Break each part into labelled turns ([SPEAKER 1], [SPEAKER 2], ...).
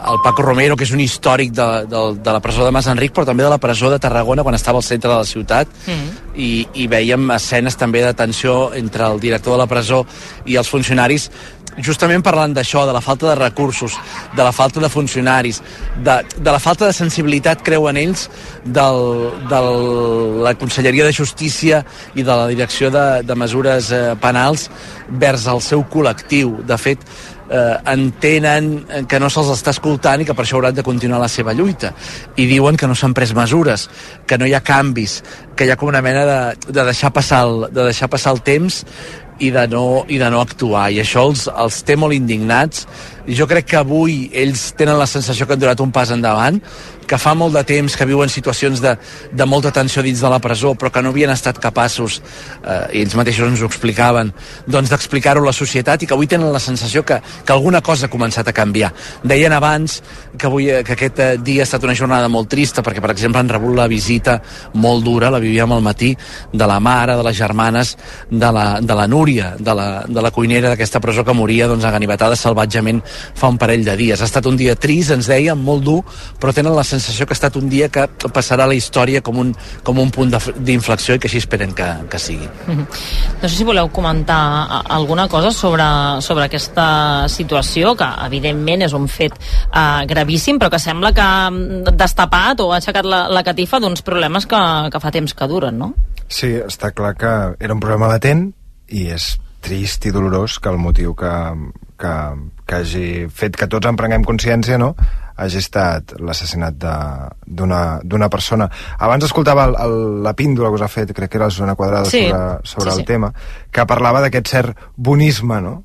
[SPEAKER 1] el Paco Romero, que és un històric de la presó de Mas Enric, però també de la presó de Tarragona, quan estava al centre de la ciutat, i vèiem escenes també de tensió entre el director de la presó i els funcionaris, justament parlant d'això, de la falta de recursos, de la falta de funcionaris, de la falta de sensibilitat, creuen ells, de la Conselleria de Justícia i de la Direcció de Mesures Penals vers el seu col·lectiu. De fet, entenen que no se'ls està escoltant i que per això hauran de continuar la seva lluita, i diuen que no s'han pres mesures, que no hi ha canvis, que hi ha com una mena de deixar passar el temps i de no actuar, i això els té molt indignats. I jo crec que avui ells tenen la sensació que han donat un pas endavant, que fa molt de temps que viuen situacions de molta tensió dins de la presó, però que no havien estat capaços, i ells mateixos ens ho explicaven, doncs d'explicar-ho a la societat, i que avui tenen la sensació que alguna cosa ha començat a canviar. Deien abans que aquest dia ha estat una jornada molt trista, perquè, per exemple, han rebut la visita molt dura, la vivíem al matí, de la mare, de les germanes, de la Núria, de la cuinera d'aquesta presó que moria aganivetada salvatgement fa un parell de dies. Ha estat un dia trist, ens deien, molt dur, però tenen la sensació que ha estat un dia que passarà a la història com un punt d'inflexió, i que així esperen que sigui.
[SPEAKER 2] No sé si voleu comentar alguna cosa sobre aquesta situació, que evidentment és un fet gravíssim, però que sembla que ha destapat o ha aixecat la catifa d'uns problemes que fa temps que duren, no?
[SPEAKER 3] Sí, està clar que era un problema latent, i és trist i dolorós que el motiu que hagi fet que tots en prenguem consciència, no?, hagi estat l'assassinat d'una persona. Abans escoltava la píndola que us ha fet, crec que era la Zona Quadrada, sobre el tema, que parlava d'aquest cert bonisme, no?,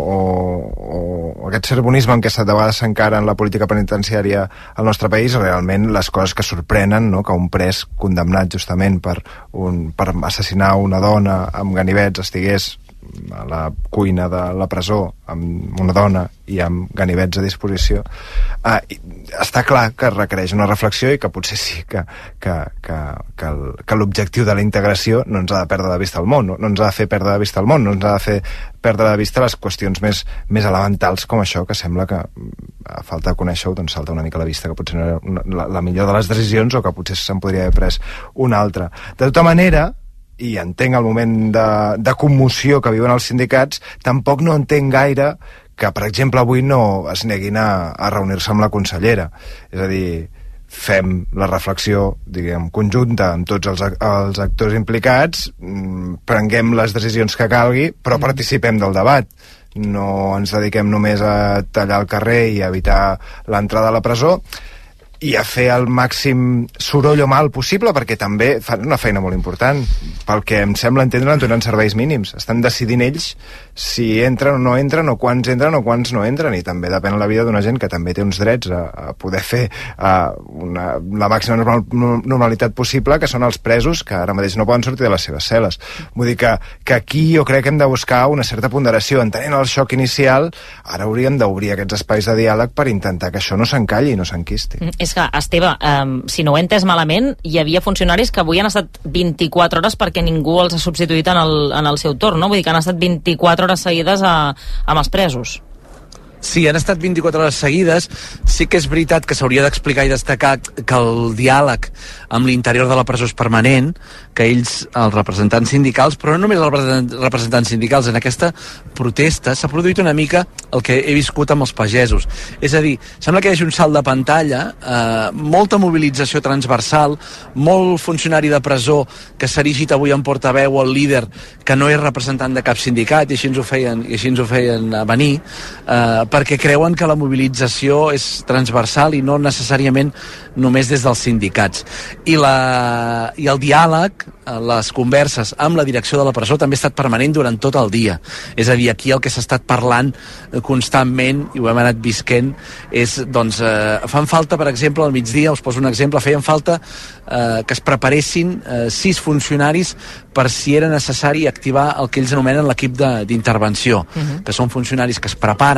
[SPEAKER 3] o aquest cert bonisme en què de vegades s'encara en la política penitenciària al nostre país, realment les coses que sorprenen, no?, que un pres condemnat justament per assassinar una dona amb ganivets estigués a la cuina de la presó amb una dona i amb ganivets a disposició. Està clar que requereix una reflexió, i que potser sí que l'objectiu de la integració no ens ha de perdre de vista el món, no ens ha de fer perdre de vista el món, no ens ha de fer perdre de vista les qüestions més elementals com això, que sembla que a falta de conèixer-ho doncs salta una mica a la vista, que potser no era la millor de les decisions, o que potser se'n podria haver pres una altra. De tota manera, i entenc el moment de commoció que viuen els sindicats, tampoc no entenc gaire que, per exemple, avui no es neguin a reunir-se amb la consellera. És a dir, fem la reflexió, diguem, conjunta amb tots els actors implicats, prenguem les decisions que calgui, però participem del debat. No ens dediquem només a tallar el carrer i a evitar l'entrada a la presó, i a fer el màxim soroll o mal possible, perquè també fan una feina molt important. Pel que em sembla entendre, donen serveis mínims. Estan decidint ells si entren o no entren, o quants entren o quants no entren, i també depèn la vida d'una gent que també té uns drets a poder fer la màxima normalitat possible, que són els presos que ara mateix no poden sortir de les seves cel·les. Vull dir que aquí jo crec que hem de buscar una certa ponderació. Entenent el xoc inicial, ara hauríem d'obrir aquests espais de diàleg per intentar que això no s'encalli i no s'enquisti.
[SPEAKER 2] És que, Esteve, si no ho he entès malament, hi havia funcionaris que avui han estat 24 hores perquè ningú els ha substituït en el seu torn, no? Vull dir que han estat 24 hores seguides amb els presos.
[SPEAKER 1] Sí, han estat 24 hores seguides. Sí que és veritat que s'hauria d'explicar i destacar que el diàleg amb l'interior de la presó és permanent, que ells, els representants sindicals, però no només els representants sindicals, en aquesta protesta s'ha produït una mica el que he viscut amb els pagesos. És a dir, sembla que hi hagi un salt de pantalla, molta mobilització transversal, molt funcionari de presó que s'ha erigit avui en portaveu al líder, que no és representant de cap sindicat, i així ens ho feien venir, perquè creuen que la mobilització és transversal i no necessàriament només des dels sindicats. I el diàleg, les converses amb la direcció de la presó també ha estat permanent durant tot el dia. És a dir, aquí el que s'ha estat parlant constantment, i ho hem anat visquent, és, doncs, fan falta, per exemple, al migdia, us poso un exemple, feien falta que es preparessin 6 funcionaris per si era necessari activar el que ells anomenen l'equip d'intervenció, que són funcionaris que es preparen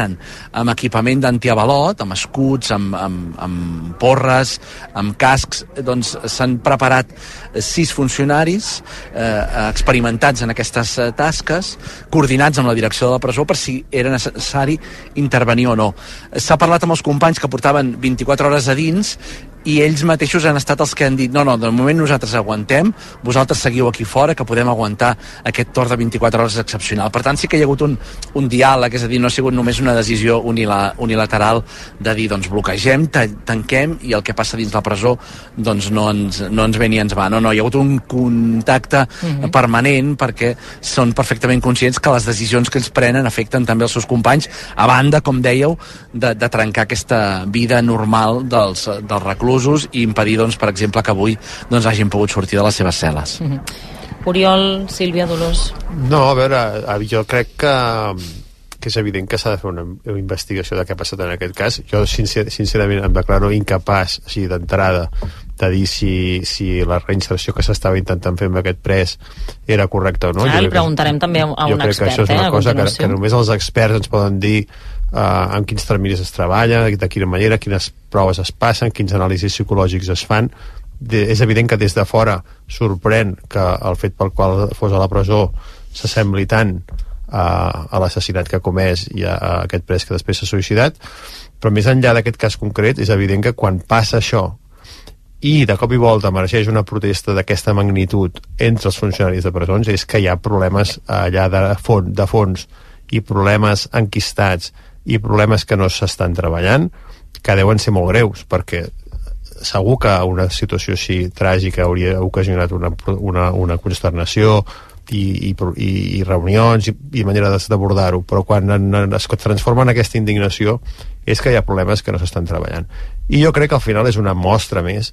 [SPEAKER 1] amb equipament d'antiavalot, amb escuts, amb porres, amb cascs. Doncs s'han preparat 6 funcionaris experimentats en aquestes tasques, coordinats amb la direcció de la presó per si era necessari intervenir o no. S'ha parlat amb els companys que portaven 24 hores a dins i ells mateixos han estat els que han dit no, de moment nosaltres aguantem, vosaltres seguiu aquí fora, que podem aguantar aquest torn de 24 hores excepcional. Per tant, sí que hi ha hagut un diàleg, és a dir, no ha sigut només una decisió unilateral de dir, doncs bloquegem, tanquem, i el que passa dins la presó doncs no ens ve ni ens va. No, hi ha hagut un contacte permanent, perquè són perfectament conscients que les decisions que ells prenen afecten també els seus companys, a banda, com dèieu, de trencar aquesta vida normal dels reclusos i impedir, doncs, per exemple, que avui doncs, hagin pogut sortir de les seves cel·les.
[SPEAKER 2] Oriol, Sílvia, Dolors.
[SPEAKER 4] No, a veure, jo crec que és evident que s'ha de fer una investigació de què ha passat en aquest cas. Jo, sincerament, em declaro incapaç, així d'entrada, de dir si la reinserció que s'estava intentant fer amb aquest pres era correcta o no.
[SPEAKER 2] Li preguntarem també a un expert.
[SPEAKER 4] Jo crec que això és una cosa que només els experts ens poden dir en quins terminis es treballa, de quina manera, quines proves es passen, quins anàlisis psicològics es fan. És evident que des de fora sorprèn que el fet pel qual fos a la presó s'assembli tant a l'assassinat que ha comès i a aquest pres que després s'ha suïcidat, però més enllà d'aquest cas concret és evident que quan passa això i de cop i volta emergeix una protesta d'aquesta magnitud entre els funcionaris de presons, és que hi ha problemes allà de fons i problemes enquistats i problemes que no s'estan treballant, que deuen ser molt greus, perquè segur que una situació així tràgica hauria ocasionat una consternació i reunions i manera d'abordar-ho, però quan es transforma en aquesta indignació és que hi ha problemes que no s'estan treballant. I jo crec que al final és una mostra més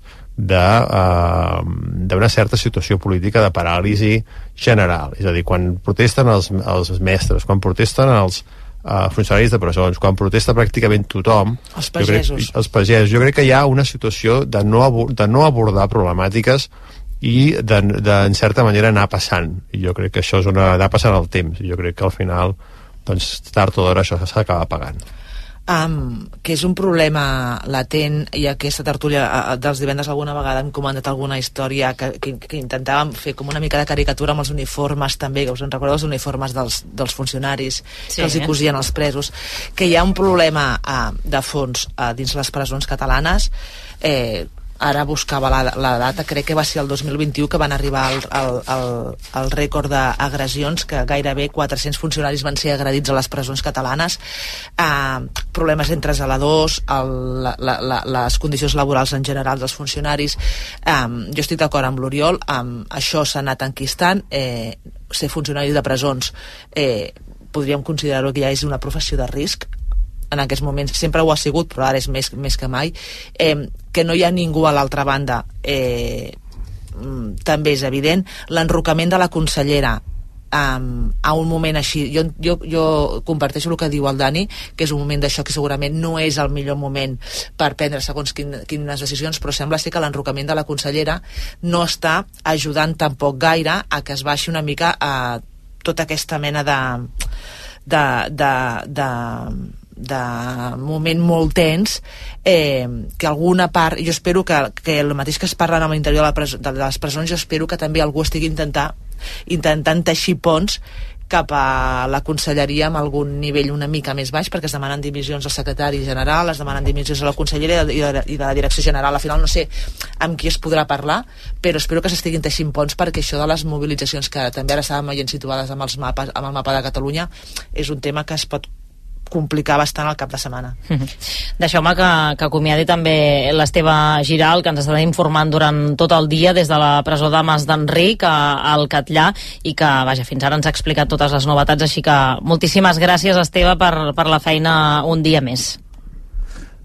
[SPEAKER 4] d'una certa situació política de paràlisi general. És a dir, quan protesten els mestres, quan protesten els funcionaris de presons, quan protesta pràcticament tothom, els pagesos, jo crec que hi ha una situació de no abordar problemàtiques i en certa manera anar passant, i jo crec que això és anar passant el temps, i jo crec que al final doncs tard o d'hora això s'acaba pagant.
[SPEAKER 5] Que és un problema latent, i aquesta tertúlia dels divendres alguna vegada hem comentat alguna història que intentàvem fer com una mica de caricatura amb els uniformes també, que us en recordeu els uniformes dels funcionaris que els hi cosien els presos, que hi ha un problema de fons dins les presons catalanes. Ara buscava la data, crec que va ser el 2021 que van arribar al rècord d'agressions, que gairebé 400 funcionaris van ser agredits a les presons catalanes. Problemes entre zeladors, les condicions laborals en general dels funcionaris. Jo estic d'acord amb l'Oriol, això s'ha anat enquistant. Ser funcionari de presons podríem considerar-ho que ja és una professió de risc. En aquests moments sempre ho ha sigut, però ara és més que mai. Que no hi ha ningú a l'altra banda també és evident. L'enrocament de la consellera a un moment així, jo comparteixo el que diu el Dani, que és un moment d'això que segurament no és el millor moment per prendre segons quines decisions, però sembla ser que l'enrocament de la consellera no està ajudant tampoc gaire a que es baixi una mica tota aquesta mena de moment molt tens, que alguna part, jo espero que el mateix que es parla a l'interior de les presons, jo espero que també algú estigui intentant teixir ponts cap a la conselleria amb algun nivell una mica més baix, perquè es demanen dimissions al secretari general, es demanen dimissions a la consellera i de la direcció general. Al final no sé amb qui es podrà parlar, però espero que s'estiguin teixint ponts, perquè això de les mobilitzacions que també ara estàvem veient situades amb el mapa de Catalunya és un tema que es pot complicar bastant al cap de setmana.
[SPEAKER 2] Deixeu-me que acomiadi també l'Esteve Giral, que ens estarà informant durant tot el dia des de la presó de Mas d'Enric al Catllà, i que, vaja, fins ara ens ha explicat totes les novetats, així que moltíssimes gràcies, Esteve, per la feina un dia més.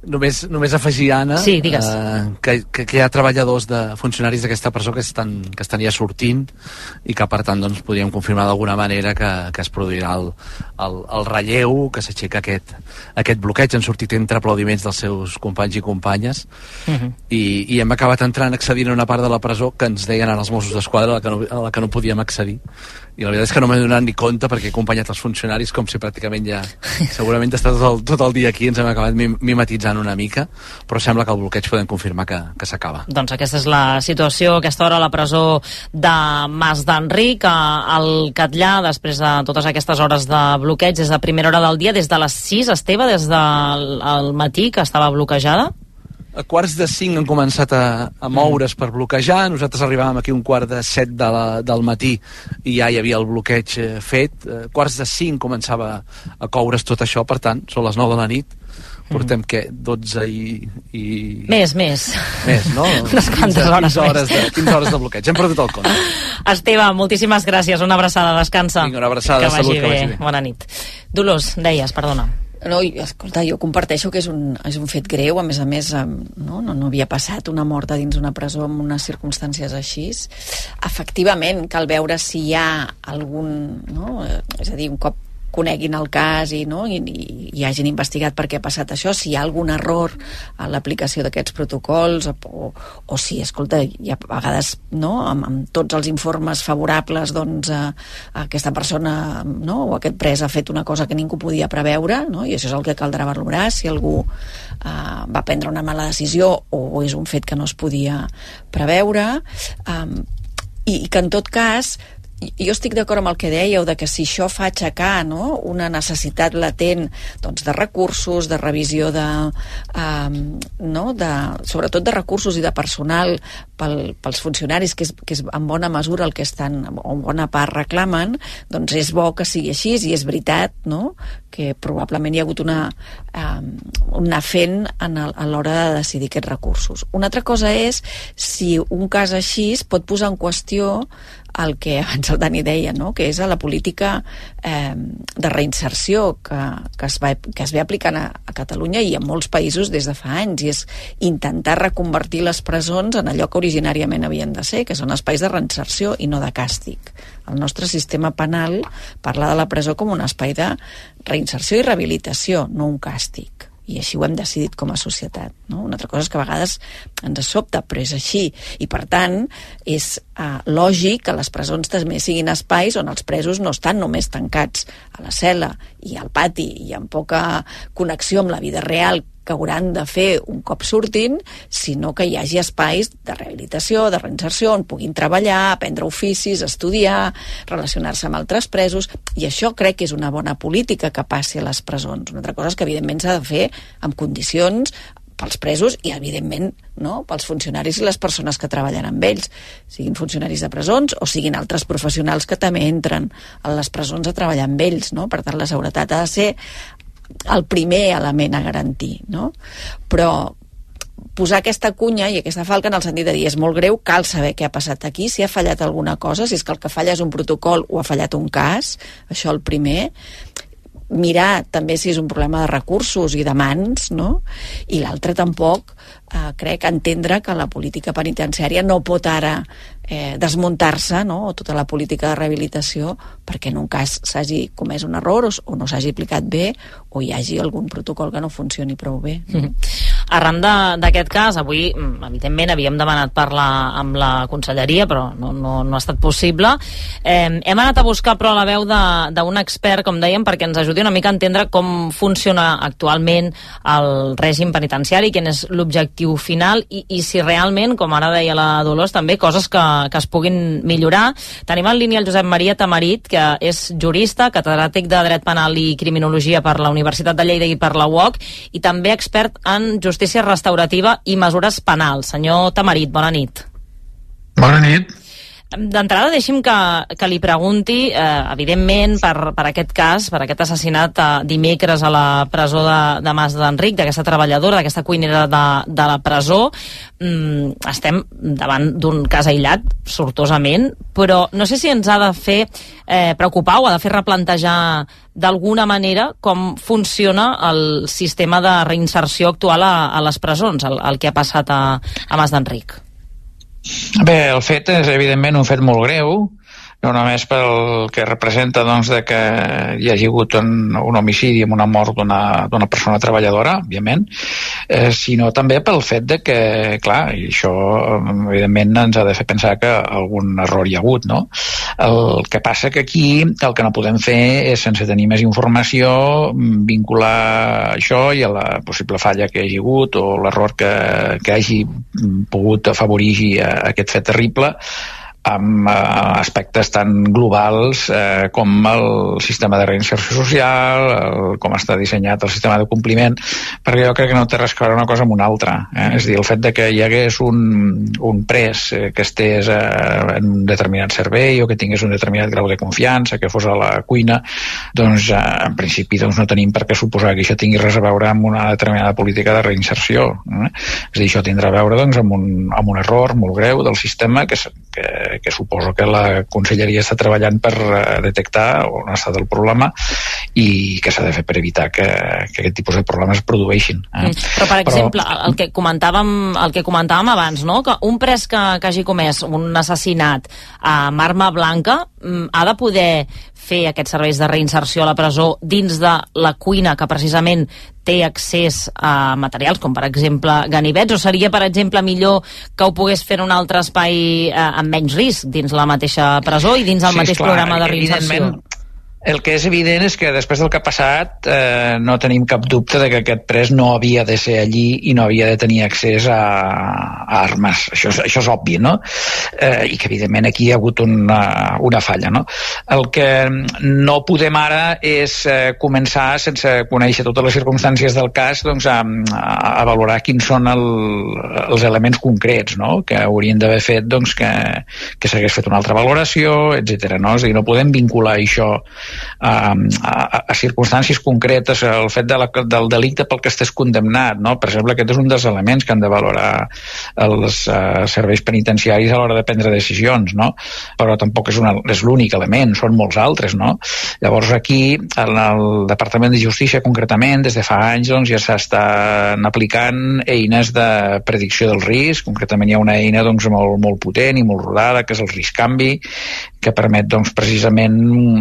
[SPEAKER 1] Només afegir, Anna,
[SPEAKER 2] sí,
[SPEAKER 1] que hi ha treballadors funcionaris d'aquesta presó que estan ja sortint i que per tant doncs, podríem confirmar d'alguna manera que es produirà el relleu, que s'aixeca aquest bloqueig. Han sortit entre aplaudiments dels seus companys i companyes i hem acabat accedint a una part de la presó que ens deien ara els Mossos d'Esquadra a la que no podíem accedir, i la veritat és que no m'he donat ni compte perquè he acompanyat els funcionaris com si pràcticament ja segurament està tot el dia aquí, ens hem acabat mimetitzant una mica, però sembla que el bloqueig podem confirmar que s'acaba.
[SPEAKER 2] Doncs aquesta és la situació a aquesta hora a la presó de Mas d'Enric, al Catllar, després de totes aquestes hores de bloqueig, des de primera hora del dia, des de les 6, Esteve, des del matí, que estava bloquejada?
[SPEAKER 1] A 4:45 han començat a moure's per bloquejar. Nosaltres arribàvem aquí 4:45 del matí i ja hi havia el bloqueig fet. 4:45 començava a coure's tot això, per tant, són les 9 de la nit. Portem, 12 i...
[SPEAKER 2] Més,
[SPEAKER 1] no?
[SPEAKER 2] Unes quantes hores
[SPEAKER 1] 15 hores de bloqueig. Hem perdut el compte.
[SPEAKER 2] Esteve, moltíssimes gràcies. Una abraçada, descansa.
[SPEAKER 1] Vinga, una abraçada, salut, que vagi bé.
[SPEAKER 2] Bona nit. Dolors, deies, perdona.
[SPEAKER 6] No, escolta, jo comparteixo que és un fet greu, a més, no havia passat una mort dins una presó en unes circumstàncies així. Efectivament, cal veure si hi ha algun... No? És a dir, un cop coneguin el cas i hagin investigat per què ha passat això, si hi ha algun error a l'aplicació d'aquests protocols o si, escolta, hi ha a vegades amb tots els informes favorables doncs aquesta persona o aquest pres ha fet una cosa que ningú podia preveure, i això és el que caldrà valorar, si algú va prendre una mala decisió o és un fet que no es podia preveure, i que en tot cas jo estic d'acord amb el que dèieu, de que si això fa aixecar una necessitat latent de recursos, de revisió sobretot de recursos i de personal pels funcionaris, que és en bona mesura el que estan, o en bona part reclamen, doncs és bo que sigui així, i és veritat que probablement hi ha hagut una fent a l'hora de decidir aquests recursos. Una altra cosa és si un cas així pot posar en qüestió el que abans el Dani deia, que és la política de reinserció que es ve aplicant a Catalunya i en molts països des de fa anys, i és intentar reconvertir les presons en allò que originàriament havien de ser, que són espais de reinserció i no de càstig. El nostre sistema penal parla de la presó com un espai de reinserció i rehabilitació, no un càstig. I així ho hem decidit com a societat. Una altra cosa és que a vegades ens sobta, però és així. I per tant, és lògic que les presons també siguin espais on els presos no estan només tancats a la cel·la i al pati i amb poca connexió amb la vida real que hauran de fer un cop surtin, sinó que hi hagi espais de rehabilitació, de reinserció, on puguin treballar, aprendre oficis, estudiar, relacionar-se amb altres presos, i això crec que és una bona política que passi a les presons. Una altra cosa és que evidentment s'ha de fer amb condicions pels presos i, evidentment, pels funcionaris i les persones que treballen amb ells, siguin funcionaris de presons o siguin altres professionals que també entren a les presons a treballar amb ells. Per tant, la seguretat ha de ser el primer element a garantir, però posar aquesta cunya i aquesta falca en el sentit de dir és molt greu, cal saber què ha passat aquí, si ha fallat alguna cosa, si és que el que falla és un protocol o ha fallat un cas, això el primer, mirar també si és un problema de recursos i de mans, i l'altre tampoc crec entendre que la política penitenciària no pot ara desmuntar-se, o tota la política de rehabilitació, perquè en un cas s'hagi comès un error o no s'hagi aplicat bé o hi hagi algun protocol que no funcioni prou bé.
[SPEAKER 2] Arran d'aquest cas, avui evidentment havíem demanat parlar amb la conselleria, però no ha estat possible. Hem anat a buscar però la veu d'un expert, com dèiem, perquè ens ajudi una mica a entendre com funciona actualment el règim penitenciari, quin és l'objectiu final i si realment, com ara deia la Dolors, també coses que es puguin millorar. Tenim en línia el Josep Maria Tamarit, que és jurista, catedràtic de Dret Penal i Criminologia per la Universitat de Lleida i per la UOC, i també expert en justícia restaurativa i mesures penals. Senyor Tamarit, bona nit.
[SPEAKER 7] Bona nit.
[SPEAKER 2] D'entrada, deixi'm que li pregunti, evidentment, per aquest cas, per aquest assassinat dimecres a la presó de Mas d'Enric, d'aquesta treballadora, d'aquesta cuinera de la presó. Estem davant d'un cas aïllat, sortosament, però no sé si ens ha de fer preocupar o ha de fer replantejar d'alguna manera com funciona el sistema de reinserció actual a les presons, el que ha passat a Mas d'Enric.
[SPEAKER 7] Bé, el fet és evidentment un fet molt greu, no només pel que representa doncs, de que hi hagi hagut un homicidi amb una mort d'una persona treballadora, òbviament, sinó també pel fet de que, clar, i això evidentment ens ha de fer pensar que algun error hi ha hagut, no? El que passa que aquí el que no podem fer és, sense tenir més informació, vincular això i a la possible falla que hi hagi hagut o l'error que hagi pogut afavorir aquest fet terrible amb aspectes tan globals com el sistema de reinserció social, com està dissenyat el sistema de compliment, perquè jo crec que no té res a veure una cosa amb una altra. És a dir, el fet de que hi hagués un pres que estés en un determinat servei o que tingués un determinat grau de confiança, que fos a la cuina, doncs en principi doncs, no tenim per què suposar que això tingui res a veure amb una determinada política de reinserció. És a dir, això tindrà a veure doncs, amb un error molt greu del sistema que suposo que la Conselleria està treballant per detectar on ha estat el problema i que s'ha de fer per evitar que aquest tipus de problemes es produeixin.
[SPEAKER 2] Però, per exemple, el que comentàvem abans, no? Que un pres que hagi comès un assassinat amb arma blanca ha de poder fer aquests serveis de reinserció a la presó dins de la cuina, que precisament té accés a materials com, per exemple, ganivets, o seria, per exemple, millor que ho pogués fer en un altre espai amb menys risc dins la mateixa presó i dins el mateix programa de reinserció?
[SPEAKER 7] El que és evident és que després del que ha passat no tenim cap dubte de que aquest pres no havia de ser allí i no havia de tenir accés a armes. Això és obvi, no? I que evidentment aquí hi ha hagut una falla, no? El que no podem ara és començar, sense conèixer totes les circumstàncies del cas, doncs, a valorar quins són els elements concrets, no? Que haurien d'haver fet doncs, que s'hagués fet una altra valoració, etc. No? És a dir, no podem vincular això a circumstàncies concretes, el fet del delicte pel que estés condemnat, no? Per exemple, aquest és un dels elements que han de valorar els serveis penitenciaris a l'hora de prendre decisions, no? Però tampoc és l'únic element, són molts altres, no? Llavors aquí, en el Departament de Justícia concretament, des de fa anys doncs, ja s'estan aplicant eines de predicció del risc. Concretament hi ha una eina doncs, molt potent i molt rodada, que és el risc canvi, que permet doncs, precisament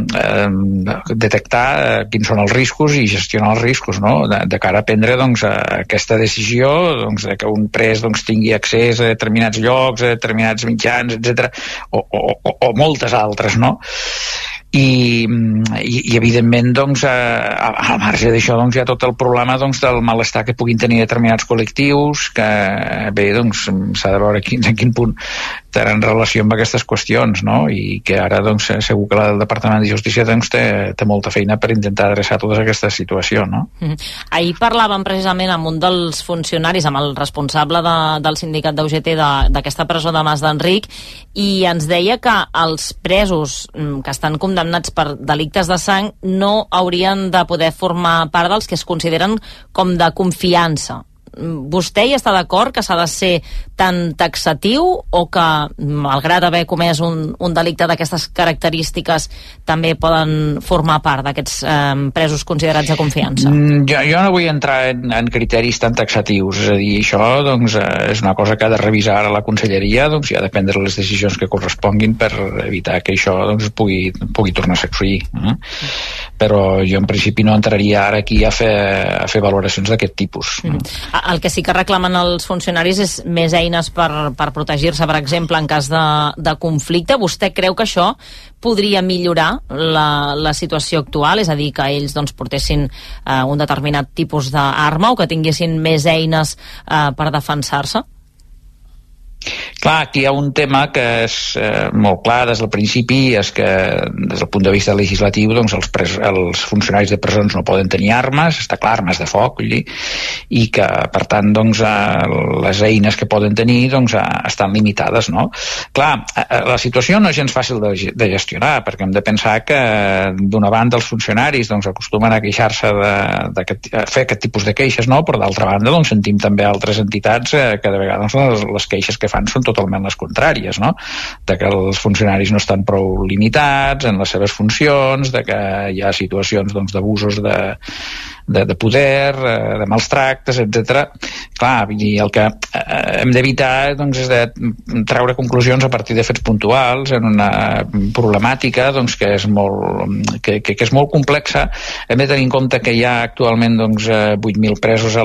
[SPEAKER 7] detectar quins són els riscos i gestionar els riscos, no? De cara a prendre doncs, aquesta decisió doncs, de que un pres doncs, tingui accés a determinats llocs, a determinats mitjans, etc. O moltes altres, no? I evidentment doncs, a marge d'això doncs, hi ha tot el problema doncs, del malestar que puguin tenir determinats col·lectius, que bé, doncs, s'ha de veure en quin punt tenen relació amb aquestes qüestions, no? I que ara doncs, segur que el Departament de Justícia doncs, té molta feina per intentar adreçar totes aquestes situacions, no?
[SPEAKER 2] Ahir parlàvem precisament amb un dels funcionaris, amb el responsable del sindicat d'UGT d'aquesta presó de Mas d'Enric, i ens deia que els presos que estan condemnats per delictes de sang no haurien de poder formar part dels que es consideren com de confiança. Vostè hi està d'acord que s'ha de ser tan taxatiu o que, malgrat haver comès un delicte d'aquestes característiques, també poden formar part d'aquests presos considerats de confiança?
[SPEAKER 7] Jo no vull entrar en criteris tan taxatius, és a dir, això doncs, és una cosa que ha de revisar ara la Conselleria doncs, i ha de prendre les decisions que corresponguin per evitar que això doncs, pugui tornar a succeir. Però jo en principi no entraria ara aquí a fer valoracions d'aquest tipus.
[SPEAKER 2] El que sí que reclamen els funcionaris és més eines per protegir-se, per exemple, en cas de conflicte. Vostè creu que això podria millorar la situació actual? És a dir, que ells doncs, portessin un determinat tipus d'arma o que tinguessin més eines per defensar-se?
[SPEAKER 7] Clar, aquí hi ha un tema que és molt clar des del principi, és que des del punt de vista legislatiu doncs els funcionaris de presons no poden tenir armes, està clar, armes de foc, vull dir, i que per tant doncs les eines que poden tenir doncs estan limitades, no? Clar, la situació no és gens fàcil de gestionar, perquè hem de pensar que d'una banda els funcionaris doncs acostumen a queixar-se a fer aquest tipus de queixes, no? Però d'altra banda doncs sentim també altres entitats que de vegades les queixes que fan són totalment les contràries, no? De que els funcionaris no estan prou limitats en les seves funcions, de que hi ha situacions doncs d'abusos de poder, de mals tractes, etc. Clar, el que hem d'evitar doncs, és de treure conclusions a partir de fets puntuals en una problemàtica doncs, que és molt complexa. Hem de tenir en compte que hi ha actualment doncs, 8.000 presos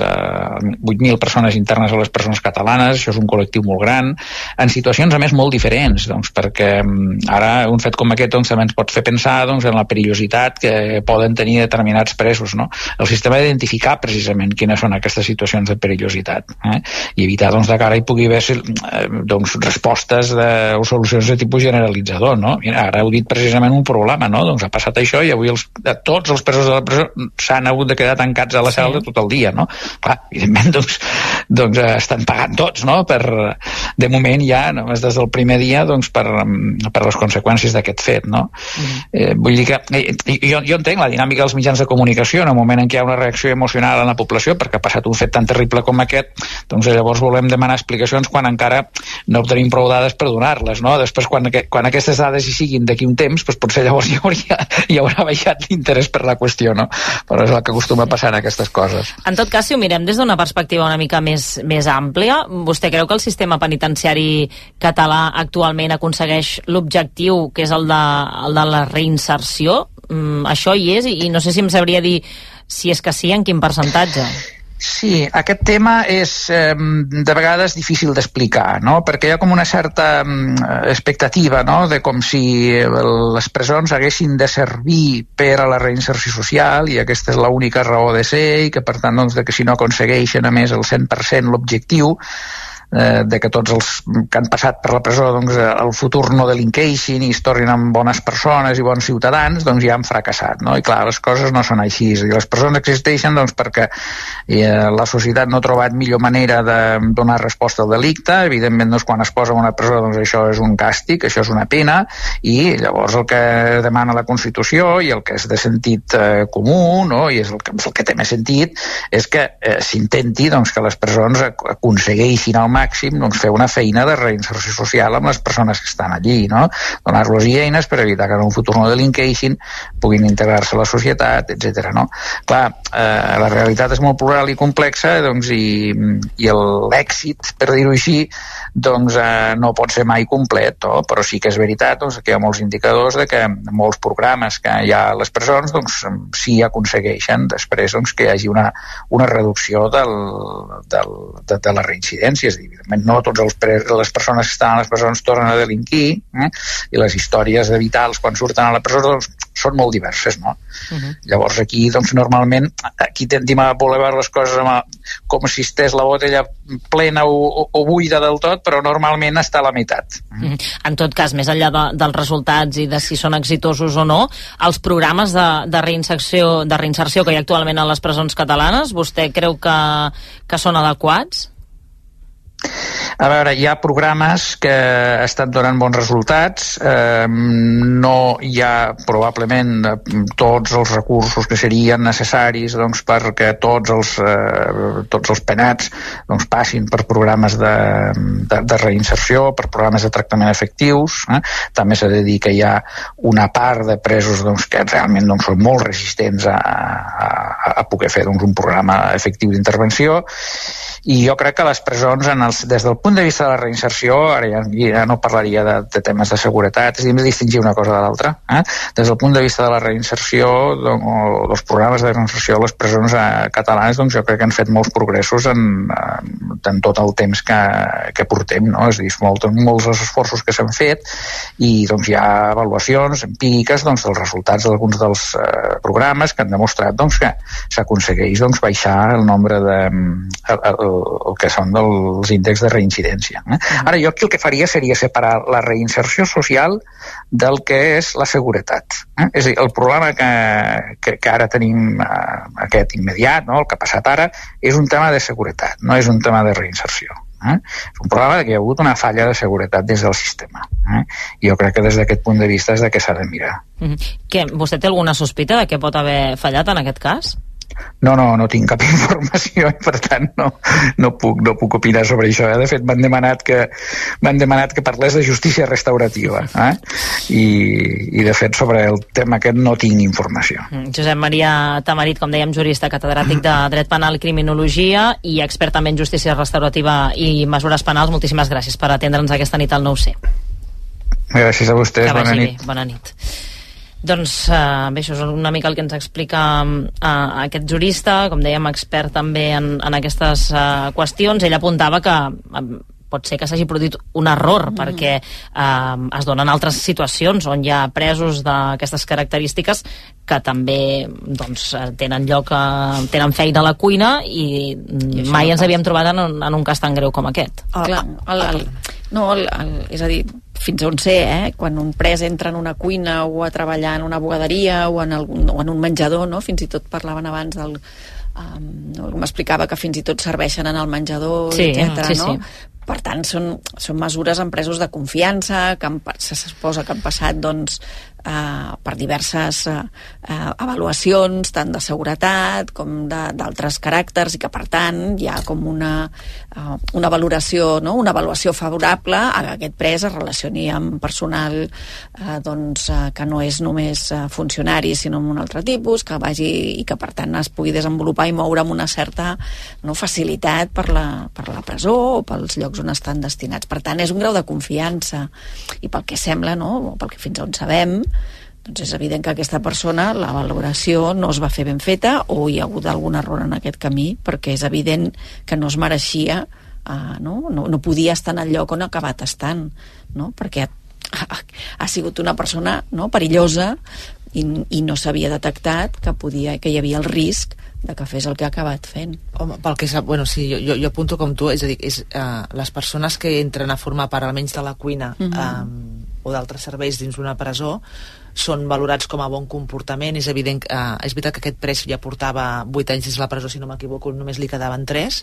[SPEAKER 7] 8.000 persones internes a les presons catalanes, això és un col·lectiu molt gran, en situacions a més molt diferents, doncs, perquè ara un fet com aquest doncs, també ens pot fer pensar doncs, en la perillositat que poden tenir determinats presos, no? El sistema ha d'identificar precisament quines són aquestes situacions de perillositat i evitar doncs, de cara hi pugui haver doncs, respostes o solucions de tipus generalitzador, no? Mira, ara heu dit precisament un problema, no? Doncs ha passat això i avui tots els presos de la presó s'han hagut de quedar tancats a la cel·la tot el dia, no? Clar, evidentment doncs estan pagant tots, no? De moment ja, només des del primer dia doncs, per les conseqüències d'aquest fet, no? Vull dir que jo entenc la dinàmica dels mitjans de comunicació en el moment en què hi ha una reacció emocional en la població perquè ha passat un fet tan terrible com aquest, doncs llavors volem demanar explicacions quan encara no obtenim prou dades per donar-les, no? Després quan aquestes dades hi siguin d'aquí un temps, doncs potser llavors hi haurà baixat l'interès per la qüestió, no? Però és el que acostuma a passar en aquestes coses.
[SPEAKER 2] En tot cas, si ho mirem des d'una perspectiva una mica més àmplia, vostè creu que el sistema penitenciari català actualment aconsegueix l'objectiu que és el de la reinserció? Això hi és i no sé si em sabria dir si és que sí, en quin percentatge?
[SPEAKER 7] Sí, aquest tema és de vegades difícil d'explicar, no? Perquè hi ha com una certa expectativa, no? De com si les presons haguessin de servir per a la reinserció social i aquesta és l'única raó de ser i que per tant doncs, de que si no aconsegueixen a més el 100% l'objectiu de que tots els que han passat per la presó doncs, el futur no delinqueixin i es tornin amb bones persones i bons ciutadans, doncs ja han fracassat, no? I clar, les coses no són així. I les presons existeixen doncs, perquè la societat no ha trobat millor manera de donar resposta al delicte. Evidentment, doncs, quan es posa en una presó, doncs això és un càstig, això és una pena, i llavors el que demana la Constitució i el que és de sentit comú, no? I és el que té més sentit, és que s'intenti doncs, que les presons aconsegueixin al màxim doncs, fer una feina de reinserció social amb les persones que estan allí, no? Donar-los eines per evitar que en un futur no delinqueixin, puguin integrar-se a la societat, etc. No? Clar, la realitat és molt plural i complexa doncs, i l'èxit, per dir-ho així, doncs, no pot ser mai complet, no? Però sí que és veritat doncs, que hi ha molts indicadors de que molts programes que hi ha a les presons doncs, sí aconsegueixen després doncs, que hi hagi una reducció de la reincidència. És dir, evidentment no totes les persones que estan a les presons tornen a delinquir i les històries de vitals quan surten a la presó doncs, són molt diverses, no? Llavors aquí doncs, normalment aquí tendim a voler veure les coses com si estés la botella plena o buida del tot, però normalment està a la meitat.
[SPEAKER 2] En tot cas, més enllà dels resultats i de si són exitosos o no, els programes de reinserció que hi ha actualment a les presons catalanes, vostè creu que són adequats?
[SPEAKER 7] A veure, hi ha programes que estan donant bons resultats, no hi ha probablement tots els recursos que serien necessaris doncs, perquè tots els penats doncs, passin per programes de reinserció, per programes de tractament efectius. També s'ha de dir que hi ha una part de presos doncs, que realment doncs, són molt resistents a poder fer doncs, un programa efectiu d'intervenció. I jo crec que les presons, des del punt de vista de la reinserció, ara ja no parlaria de temes de seguretat, és a dir, hem de distingir una cosa de l'altra. Des del punt de vista de la reinserció, o dels programes de reinserció a les presons catalanes, doncs jo crec que han fet molts progressos en tot el temps que portem, no? És a dir, molts dels esforços que s'han fet i doncs hi ha avaluacions empíriques doncs, dels resultats d'alguns dels programes que han demostrat doncs, que s'aconsegueix doncs, baixar el nombre el que són els índexs de reincidència incidència. Ara, jo aquí el que faria seria separar la reinserció social del que és la seguretat. És a dir, el problema que ara tenim aquest immediat, no? El que ha passat ara, és un tema de seguretat, no és un tema de reinserció. És un problema que hi ha hagut una falla de seguretat dins del sistema. Jo crec que des d'aquest punt de vista és de què s'ha de mirar.
[SPEAKER 2] Vostè té alguna sospita de què pot haver fallat en aquest cas?
[SPEAKER 7] No tinc cap informació i per tant no puc opinar sobre això. De fet, m'han demanat que parlés de justícia restaurativa i de fet sobre el tema aquest no tinc informació.
[SPEAKER 2] Josep Maria Tamarit, com dèiem, jurista, catedràtic de Dret Penal i Criminologia i expert també en justícia restaurativa i mesures penals. Moltíssimes gràcies per atendre'ns aquesta nit al 9C.
[SPEAKER 7] Gràcies a vostès, bona nit.
[SPEAKER 2] Bona nit. Doncs bé, això és una mica el que ens explica aquest jurista, com dèiem, expert també en aquestes qüestions. Ell apuntava que pot ser que s'hagi produït un error perquè es donen altres situacions on hi ha presos d'aquestes característiques que també tenen tenen feina a la cuina i mai ens havíem trobat en un cas tan greu com aquest.
[SPEAKER 6] Clar, és a dir, fins on sé, quan un pres entra en una cuina o a treballar en una bugaderia o en un menjador, no? Fins i tot parlaven abans del... m'explicava que fins i tot serveixen en el menjador, etcètera, no? Per tant, són mesures en presos de confiança que se suposa que han passat per diverses avaluacions, tant de seguretat com d'altres caràcters, i que per tant hi ha com una valoració, no? Una avaluació favorable a que aquest pres es relacioni amb personal que no és només funcionari sinó amb un altre tipus, que vagi i que per tant es pugui desenvolupar i moure amb una certa facilitat per la presó o pels llocs on estan destinats. Per tant, és un grau de confiança i pel que sembla, no? O pel que fins on sabem, doncs és evident que aquesta persona, la valoració no es va fer ben feta o hi ha hagut algun error en aquest camí, perquè és evident que no es mereixia, no podia estar en el lloc on ha acabat estant, no? Perquè ha sigut una persona perillosa i no s'havia detectat que hi havia el risc de que fes el que ha acabat fent.
[SPEAKER 5] Home, pel que sap, sí, jo apunto com tu, és a dir, les persones que entren a formar part almenys de la cuina o d'altres serveis dins d'una presó són valorats com a bon comportament. És evident, és veritat que aquest pres ja portava 8 anys dins la presó, si no m'equivoco, només li quedaven 3,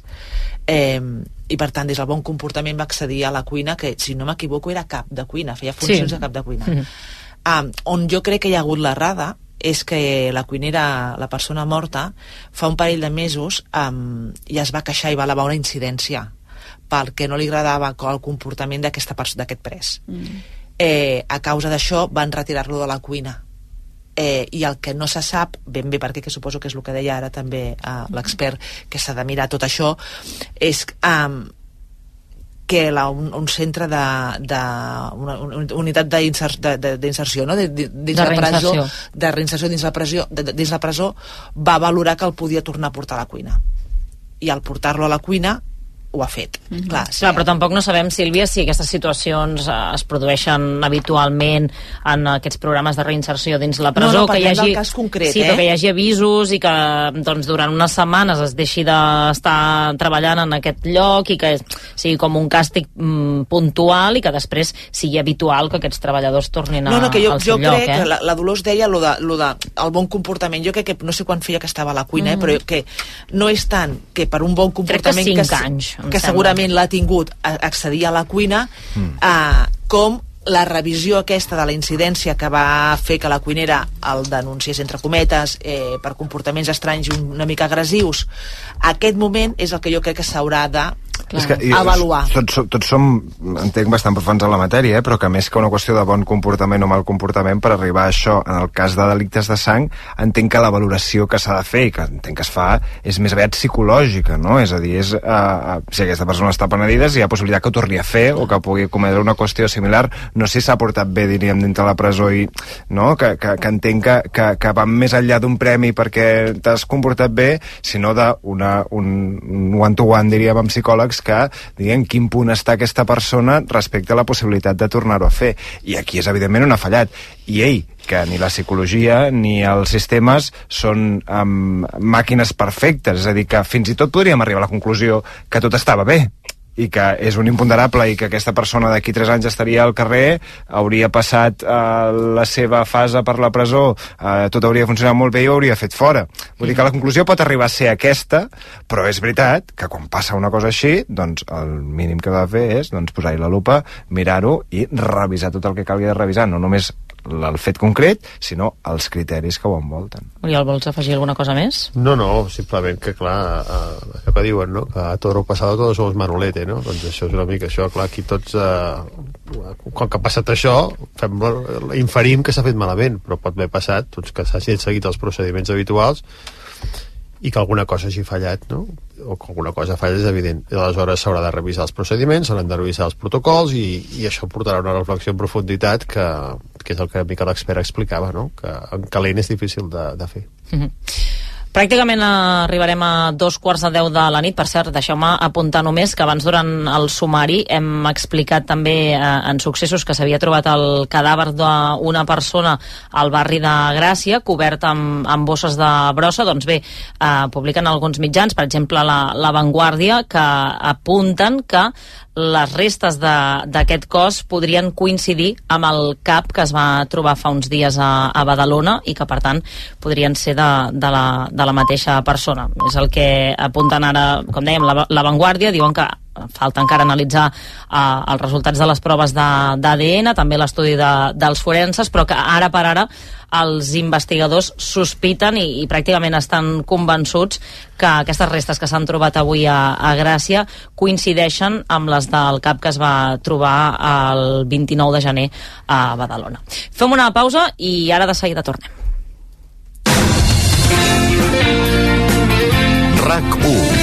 [SPEAKER 5] i per tant des del bon comportament va accedir a la cuina, que si no m'equivoco era cap de cuina, feia funcions de cap de cuina. On jo crec que hi ha hagut l'errada és que la cuinera, la persona morta, fa un parell de mesos ja es va queixar i va elevar una incidència perquè no li agradava el comportament d'aquest pres. A causa d'això van retirar-lo de la cuina. I el que no se sap ben bé, perquè que suposo que és el que deia ara també l'expert, que s'ha de mirar tot això, és que un centre una unitat d'inserció, no? De reinserció dins la presó va valorar que el podia tornar a portar a la cuina, i al portar-lo a la cuina ho ha fet. Clar,
[SPEAKER 2] però tampoc no sabem, Sílvia, si aquestes situacions es produeixen habitualment en aquests programes de reinserció dins la presó.
[SPEAKER 5] No, parlem del cas concret.
[SPEAKER 2] Sí, que hi hagi avisos i que durant unes setmanes es deixi d'estar treballant en aquest lloc i que sigui com un càstig puntual i que després sigui habitual que aquests treballadors tornin al seu lloc.
[SPEAKER 5] Jo crec que la Dolors deia el bon comportament. Jo crec que no sé quan feia que estava a la cuina, però que no és tant que per un bon comportament...
[SPEAKER 2] Crec que 5 anys.
[SPEAKER 5] Que segurament l'ha tingut accedir a la cuina, com la revisió aquesta de la incidència que va fer que la cuinera el denunciés, entre cometes, per comportaments estranys i una mica agressius. Aquest moment és el que jo crec que s'haurà de avaluar.
[SPEAKER 3] Tots som, entenc, bastant profuns en la matèria, però que més que una qüestió de bon comportament o mal comportament, per arribar a això, en el cas de delictes de sang, entenc que la valoració que s'ha de fer i que entenc que es fa és més aviat psicològica, no? És a dir, si aquesta persona està penedida, hi ha possibilitat que ho torni a fer o que pugui cometre una qüestió similar. No sé si s'ha portat bé, diríem, dintre la presó i, no? Que entenc que va més enllà d'un premi perquè t'has comportat bé, sinó d'un one-to-one, diríem, amb psicòlegs, que diguem quin punt està aquesta persona respecte a la possibilitat de tornar-ho a fer. I aquí és evidentment on ha fallat. I que ni la psicologia ni els sistemes són màquines perfectes, és a dir, que fins i tot podríem arribar a la conclusió que tot estava bé i que és un imponderable i que aquesta persona d'aquí 3 anys estaria al carrer, hauria passat la seva fase per la presó, tot hauria funcionat molt bé i ho hauria fet fora. Vull dir que la conclusió pot arribar a ser aquesta, però és veritat que quan passa una cosa així, doncs el mínim que ha de fer és posar-hi la lupa, mirar-ho i revisar tot el que calgui de revisar, no només el fet concret, sinó els criteris que ho envolten.
[SPEAKER 2] Oriol, vols afegir alguna cosa més?
[SPEAKER 4] No, simplement que, clar, allò que diuen, no?, que a toro pasado todos somos Manolete, no? Doncs això és una mica això, clar, aquí tots, quan ha passat això, inferim que s'ha fet malament, però pot haver passat que s'hagin seguit els procediments habituals i que alguna cosa hagi fallat, no? O que alguna cosa falla és evident. I aleshores s'haurà de revisar els procediments, s'hauran de revisar els protocols i això portarà una reflexió en profunditat que és el que una mica l'expert explicava, no? Que en calent és difícil de fer.
[SPEAKER 2] Pràcticament arribarem a 2:15 de la nit. Per cert, deixeu-me apuntar només que abans, durant el sumari, hem explicat també en Successos que s'havia trobat el cadàver d'una persona al barri de Gràcia, cobert amb bosses de brossa. Doncs bé, publiquen alguns mitjans, per exemple La Vanguardia, que apunten que les restes d'aquest cos podrien coincidir amb el cap que es va trobar fa uns dies a Badalona i que, per tant, podrien ser de la mateixa persona. És el que apunten ara, com dèiem, La Vanguardia. Diuen que falta encara analitzar els resultats de les proves d'ADN, també l'estudi dels forenses, però que ara per ara els investigadors sospiten i pràcticament estan convençuts que aquestes restes que s'han trobat avui a Gràcia coincideixen amb les del cap que es va trobar el 29 de gener a Badalona. Fem una pausa i ara de seguida tornem.
[SPEAKER 8] RAC1.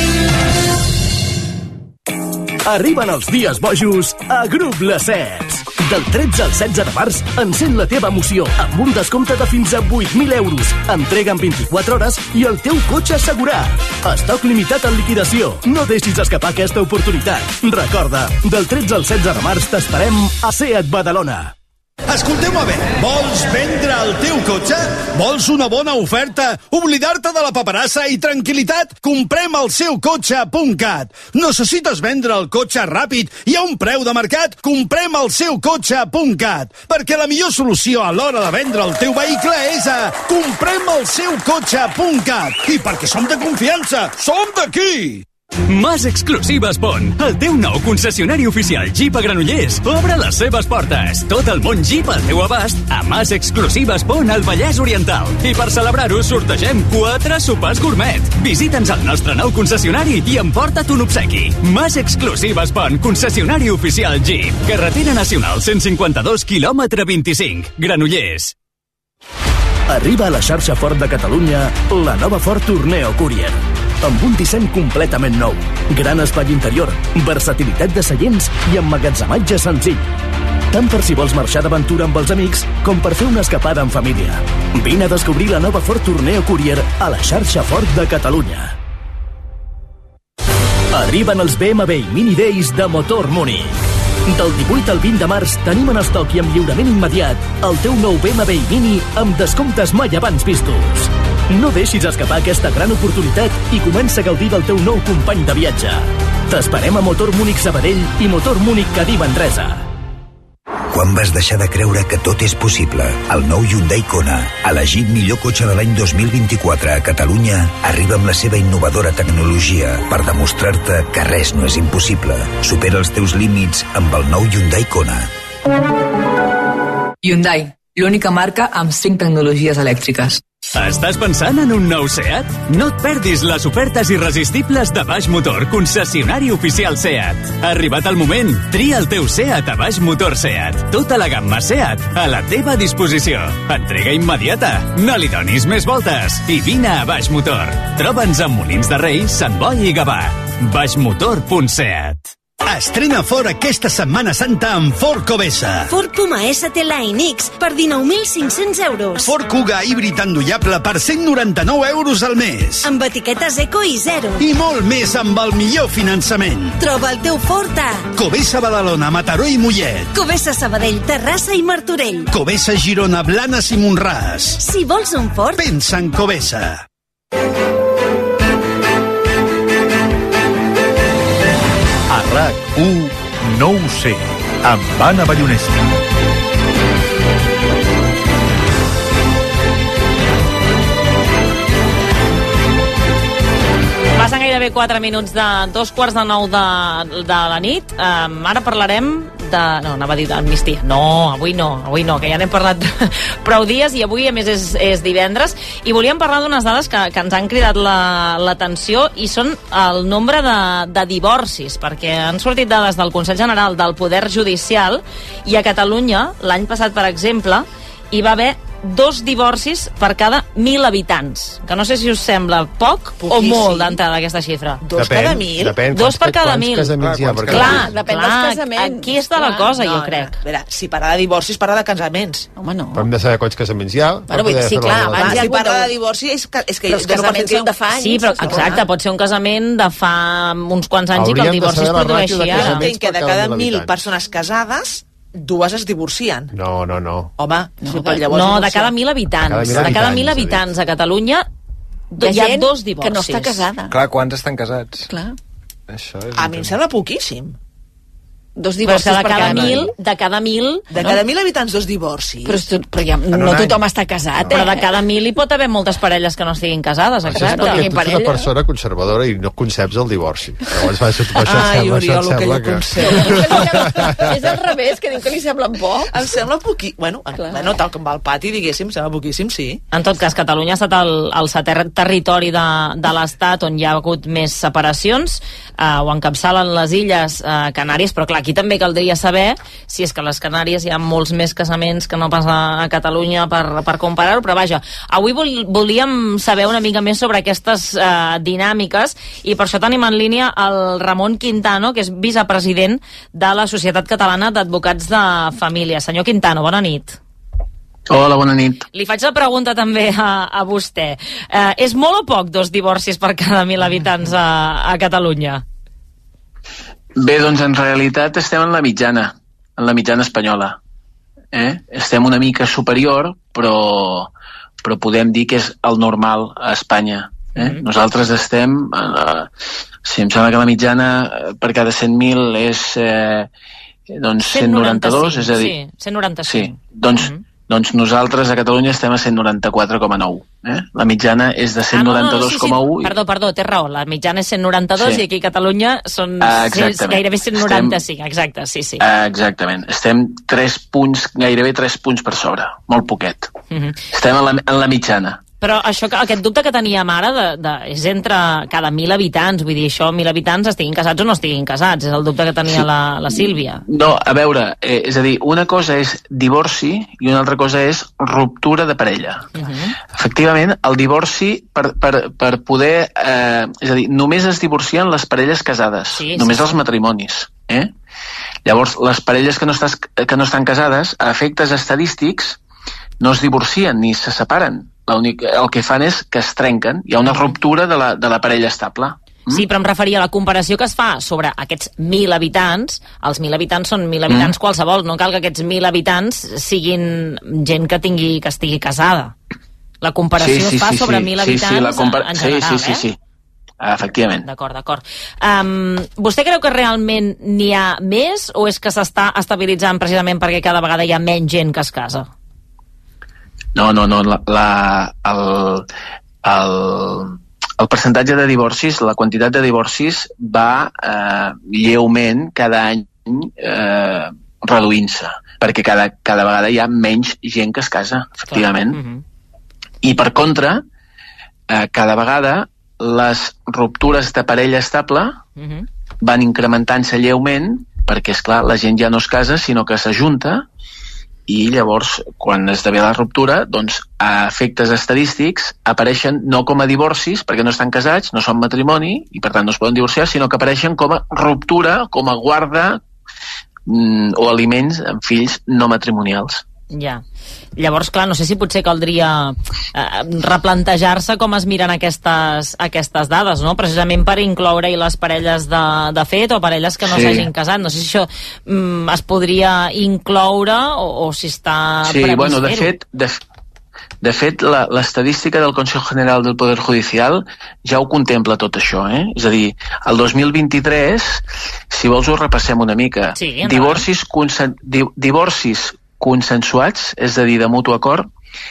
[SPEAKER 8] Arriben els dies bojos a Grup Les Sets. Del 13 al 16 de març, encén la teva emoció amb un descompte de fins a 8.000 euros. Entrega en 24 hores i el teu cotxe assegurat. Estoc limitat en liquidació. No deixis escapar aquesta oportunitat. Recorda, del 13 al 16 de març t'esperem a SEAT Badalona.
[SPEAKER 9] Escolteu-me bé, vols vendre el teu cotxe? Vols una bona oferta? Oblidar-te de la paperassa i tranquil·litat? Comprem el seu cotxe.cat. Necessites vendre el cotxe ràpid i a un preu de mercat? Comprem el seu cotxe.cat. Perquè la millor solució a l'hora de vendre el teu vehicle és a comprem el seu cotxe.cat. I perquè som de confiança, som d'aquí!
[SPEAKER 10] Mas Exclusives Pont, el teu nou concessionari oficial Jeep a Granollers, obre les seves portes. Tot el món Jeep al teu abast a Mas Exclusives Pont al Vallès Oriental. I per celebrar-ho sortegem 4 sopars gourmet. Visita'ns al nostre nou concessionari i emporta't un obsequi. Mas Exclusives Pont, concessionari oficial Jeep. Carretera Nacional 152, quilòmetre 25, Granollers.
[SPEAKER 8] Arriba a la xarxa Ford de Catalunya la nova Ford Tourneo Courier. Amb un disseny completament nou, gran espai interior, versatilitat de seients i emmagatzematge senzill. Tant per si vols marxar d'aventura amb els amics com per fer una escapada en família. Vine a descobrir la nova Ford Tourneo Courier a la xarxa Ford de Catalunya. Arriben els BMW Mini Days de Motor Múnich. Del 18 al 20 de març tenim en estoc i amb lliurament immediat el teu nou BMW Mini amb descomptes mai abans vistos. No deixis escapar aquesta gran oportunitat i comença a gaudir del teu nou company de viatge. T'esperem a Motor Múnich Sabadell i Motor Múnich Cadí Manresa.
[SPEAKER 11] Quan vas deixar de creure que tot és possible? El nou Hyundai Kona, elegit millor cotxe de l'any 2024 a Catalunya, arriba amb la seva innovadora tecnologia per demostrar-te que res no és impossible. Supera els teus límits amb el nou Hyundai Kona.
[SPEAKER 12] Hyundai, l'única marca amb 5 tecnologies elèctriques.
[SPEAKER 10] Estàs pensant en un nou SEAT? No et perdis les ofertes irresistibles de Baix Motor, concessionari oficial SEAT. Ha arribat el moment. Tria el teu SEAT a Baix Motor SEAT. Tota la gamma SEAT a la teva disposició. Entrega immediata. No li donis més voltes. I vine a Baix Motor. Troba'ns a Molins de Rei, Sant Boi i Gavà. baixmotor.seat.
[SPEAKER 9] Estrena Ford aquesta Setmana Santa amb Ford Covesa.
[SPEAKER 13] Ford Puma ST Line X per 19.500 euros.
[SPEAKER 9] Ford Kuga híbrid endollable per 199 euros al mes.
[SPEAKER 13] Amb etiquetes Eco i Zero.
[SPEAKER 9] I molt més amb el millor finançament.
[SPEAKER 13] Troba el teu Ford a
[SPEAKER 9] Covesa Badalona, Mataró i Mollet.
[SPEAKER 13] Covesa Sabadell, Terrassa i Martorell.
[SPEAKER 9] Covesa Girona, Blanes i Montràs.
[SPEAKER 13] Si vols un Ford,
[SPEAKER 9] pensa en Covesa.
[SPEAKER 14] RAC1 No ho sé, amb Anna Ballonesta.
[SPEAKER 2] Passen gairebé 4 minuts de 2:45 de la nit. Ara parlarem de... No, anava a dir d'amnistia. No, avui no, que ja n'hem parlat prou dies i avui, a més, és divendres. I volíem parlar d'unes dades que ens han cridat l'atenció i són el nombre de divorcis, perquè han sortit dades del Consell General del Poder Judicial i a Catalunya, l'any passat, per exemple, hi va haver 2 divorcis per cada 1.000 habitants. Que no sé si us sembla poc o molt d'entrada aquesta xifra.
[SPEAKER 5] 2 cada 1.000?
[SPEAKER 2] 2 per cada 1.000.
[SPEAKER 6] Clar, depèn dels casaments.
[SPEAKER 2] Aquí està la cosa, jo crec.
[SPEAKER 5] A veure, si parla de divorcis, parla de casaments.
[SPEAKER 6] Home, no.
[SPEAKER 4] Però hem de saber quants casaments hi ha.
[SPEAKER 6] Sí, clar, abans
[SPEAKER 5] si parla de divorci és que
[SPEAKER 6] però els casaments són de fa anys.
[SPEAKER 2] Sí, però exacte, pot ser un casament de fa uns quants anys i que el divorci es produeixi ara.
[SPEAKER 5] Entenc que de cada 1.000 persones casades, 2 es divorcien.
[SPEAKER 4] No.
[SPEAKER 5] Home,
[SPEAKER 2] no, de cada 1.000 habitants. De cada 1.000 habitants a Catalunya hi ha 2 divorcis.
[SPEAKER 6] Que no està casada.
[SPEAKER 3] Clar, quants estan casats?
[SPEAKER 6] Clar.
[SPEAKER 3] Això és
[SPEAKER 5] a mi em sembla poquíssim.
[SPEAKER 6] 2 divorcis
[SPEAKER 2] per cada 1.000. De cada 1.000...
[SPEAKER 5] De cada 1.000 habitants, 2 divorcis.
[SPEAKER 6] Però ja, no tothom està casat,
[SPEAKER 2] Però de cada 1.000 hi pot haver moltes parelles que no estiguin casades,
[SPEAKER 4] exacte. Això és perquè tu ets una persona conservadora i no conceps el divorci. Llavors va ser
[SPEAKER 5] Oriol, el que jo concep.
[SPEAKER 6] És al revés, que diu que li semblen poc.
[SPEAKER 5] Em sembla poquíssim. Bueno, tal com va al pati, diguéssim, sembla poquíssim, sí.
[SPEAKER 2] En tot cas, Catalunya ha estat el 7è territori de l'Estat on hi ha hagut més separacions. Ho encapçalen les Illes Canàries, però clar, aquí també caldria saber si és que a les Canàries hi ha molts més casaments que no pas a Catalunya per comparar-ho, però vaja, avui volíem saber una mica més sobre aquestes dinàmiques i per això tenim en línia el Ramon Quintano, que és vicepresident de la Societat Catalana d'Advocats de Família. Senyor Quintano, bona nit.
[SPEAKER 15] Hola, bona nit.
[SPEAKER 2] Li faig la pregunta també a vostè. És molt o poc 2 divorcis per cada 1.000 habitants a Catalunya?
[SPEAKER 15] Bé, doncs en realitat estem en la mitjana espanyola. Estem una mica superior, però podem dir que és el normal a Espanya. Nosaltres estem... si em sembla que la mitjana per cada 100.000 és 192, és a dir...
[SPEAKER 2] Sí, 195.
[SPEAKER 15] Sí, doncs nosaltres a Catalunya estem a 194,9. La mitjana és de 192,1.
[SPEAKER 2] Perdó, té raó. La mitjana és 192 i aquí a Catalunya són gairebé 195. Exacte, sí.
[SPEAKER 15] Exactament. Estem gairebé 3 punts per sobre. Molt poquet. Estem en la mitjana.
[SPEAKER 2] Però aquest dubte que teníem ara és entre cada 1.000 habitants, vull dir, això 1.000 habitants estiguin casats o no estiguin casats, és el dubte que tenia la Sílvia.
[SPEAKER 15] No, a veure, és a dir, una cosa és divorci i una altra cosa és ruptura de parella. Efectivament, el divorci, per poder... és a dir, només es divorcien les parelles casades, només els matrimonis. Llavors, les parelles que no estan casades, a efectes estadístics, no es divorcien ni se separen. El que fan és que es trenquen. Hi ha una ruptura de la parella estable.
[SPEAKER 2] Sí, però em referia a la comparació que es fa sobre aquests 1.000 habitants. Els 1.000 habitants són 1.000 habitants qualsevol. No cal que aquests 1.000 habitants siguin gent que estigui casada. La comparació es fa sobre 1.000 habitants en general,
[SPEAKER 15] Sí. Efectivament.
[SPEAKER 2] D'acord. Vostè creu que realment n'hi ha més o és que s'està estabilitzant precisament perquè cada vegada hi ha menys gent que es casa?
[SPEAKER 15] No. El percentatge de divorcis, la quantitat de divorcis va lleument cada any reduint-se, perquè cada vegada hi ha menys gent que es casa, efectivament. I per contra, cada vegada les ruptures de parella estable van incrementant-se lleument, perquè, esclar, la gent ja no es casa, sinó que s'ajunta, i llavors, quan esdevé la ruptura, doncs, a efectes estadístics, apareixen no com a divorcis, perquè no estan casats, no són matrimoni, i per tant no es poden divorciar, sinó que apareixen com a ruptura, com a guarda o aliments amb fills no matrimonials.
[SPEAKER 2] Ja. Llavors, clar, no sé si potser caldria replantejar-se com es miren aquestes dades, no? Precisament per incloure-hi les parelles de fet o parelles que no s'hagin casat. No sé si això es podria incloure o si està previst fer-ho.
[SPEAKER 15] Bueno, De fet, l'estadística del Consejo General del Poder Judicial ja ho contempla tot això, És a dir, el 2023, si vols ho repassem una mica.
[SPEAKER 2] Sí,
[SPEAKER 15] divorcis consensuats, és a dir, de mutu acord,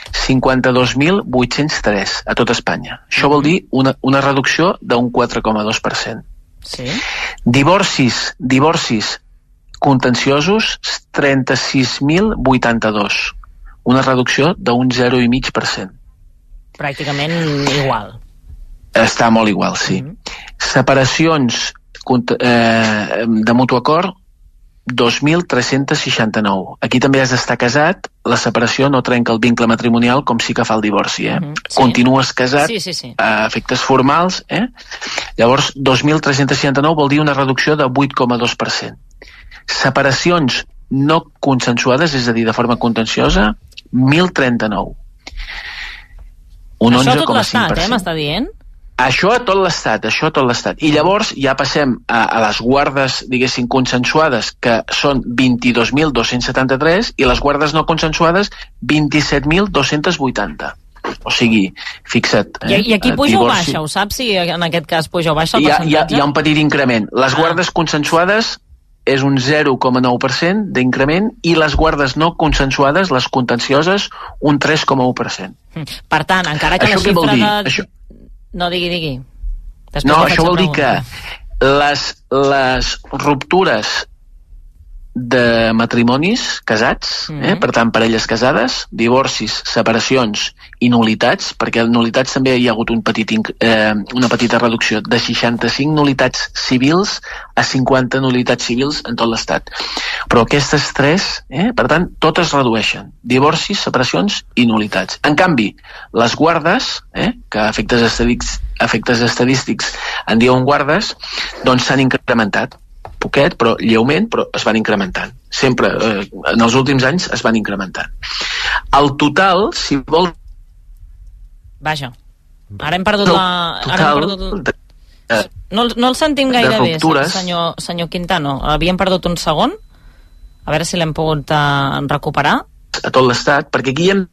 [SPEAKER 15] 52.803 a tot Espanya. Això vol dir una reducció d'un 4,2%.
[SPEAKER 2] Sí.
[SPEAKER 15] Divorcis contenciosos, 36.082. Una reducció d'un 0,5%.
[SPEAKER 2] Pràcticament igual.
[SPEAKER 15] Està molt igual, sí. Separacions de mutu acord, 2.369. Aquí també has d'estar casat, la separació no trenca el vincle matrimonial com sí que fa el divorci,
[SPEAKER 2] Sí.
[SPEAKER 15] Continues casat
[SPEAKER 2] Sí.
[SPEAKER 15] a efectes formals, Llavors, 2.369 vol dir una reducció de 8,2%. Separacions no consensuades, és a dir, de forma contenciosa, 1.039. Un
[SPEAKER 2] Això
[SPEAKER 15] 11,5%.
[SPEAKER 2] a tot l'estat, m'està dient?
[SPEAKER 15] Això a tot l'estat. I llavors ja passem a les guardes, diguéssim, consensuades, que són 22.273, i les guardes no consensuades, 27.280. O sigui, fixa't.
[SPEAKER 2] I aquí puja o baixa? Ho saps si en aquest cas puja o baixa el percentatge?
[SPEAKER 15] Hi ha un petit increment. Les guardes consensuades és un 0,9% d'increment i les guardes no consensuades, les contencioses, un 3,1%.
[SPEAKER 2] Per tant, encara que
[SPEAKER 15] això
[SPEAKER 2] la xifra
[SPEAKER 15] vol dir?
[SPEAKER 2] de...
[SPEAKER 15] Això...
[SPEAKER 2] No, digui.
[SPEAKER 15] Això vol dir que les ruptures de matrimonis casats, per tant, parelles casades, divorcis, separacions i nulitats, perquè nulitats també hi ha hagut una petita reducció de 65 nulitats civils a 50 nulitats civils en tot l'estat. Però aquestes tres, per tant, totes redueixen. Divorcis, separacions i nulitats. En canvi, les guardes, que a efectes estadístics en diuen guardes, doncs s'han incrementat. Poquet, però lleument, però es van incrementant. Sempre, en els últims anys, es van incrementant. El total, si vol...
[SPEAKER 2] Vaja, ara hem perdut No el sentim gaire bé, senyor Quintano. Havíem perdut un segon. A veure si l'hem pogut recuperar.
[SPEAKER 15] A tot l'estat, perquè aquí hi ha...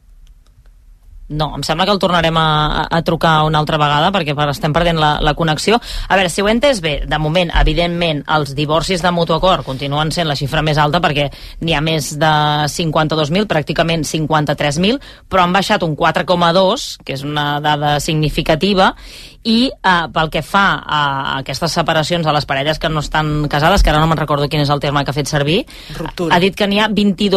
[SPEAKER 2] No, em sembla que el tornarem a trucar una altra vegada perquè estem perdent la connexió. A veure, si ho he entès bé, de moment, evidentment, els divorcis de mutu acord continuen sent la xifra més alta perquè n'hi ha més de 52.000, pràcticament 53.000, però han baixat un 4,2, que és una dada significativa, i pel que fa a aquestes separacions de les parelles que no estan casades, que ara no me'n recordo quin és el terme que ha fet servir,
[SPEAKER 5] ruptura.
[SPEAKER 2] Ha dit que n'hi ha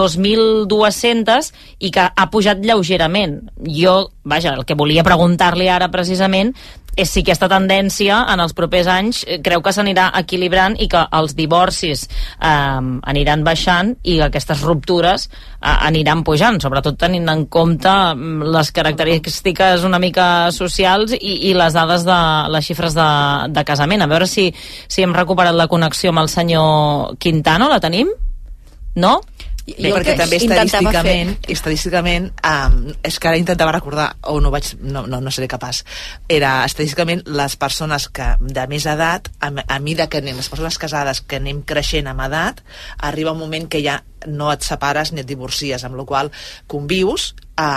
[SPEAKER 2] 22.200 i que ha pujat lleugerament. Jo, vaja, el que volia preguntar-li ara precisament és si aquesta tendència en els propers anys creu que s'anirà equilibrant i que els divorcis aniran baixant i que aquestes ruptures aniran pujant, sobretot tenint en compte les característiques una mica socials i les dades de les xifres de casament. A veure si hem recuperat la connexió amb el senyor Quintano. La tenim? No?
[SPEAKER 5] Bé, perquè també estadísticament és que ara intentava recordar no seré capaç, era estadísticament les persones que de més edat, a mida que anem, les persones casades que anem creixent amb edat, arriba un moment que ja no et separes ni et divorcies, amb la qual convius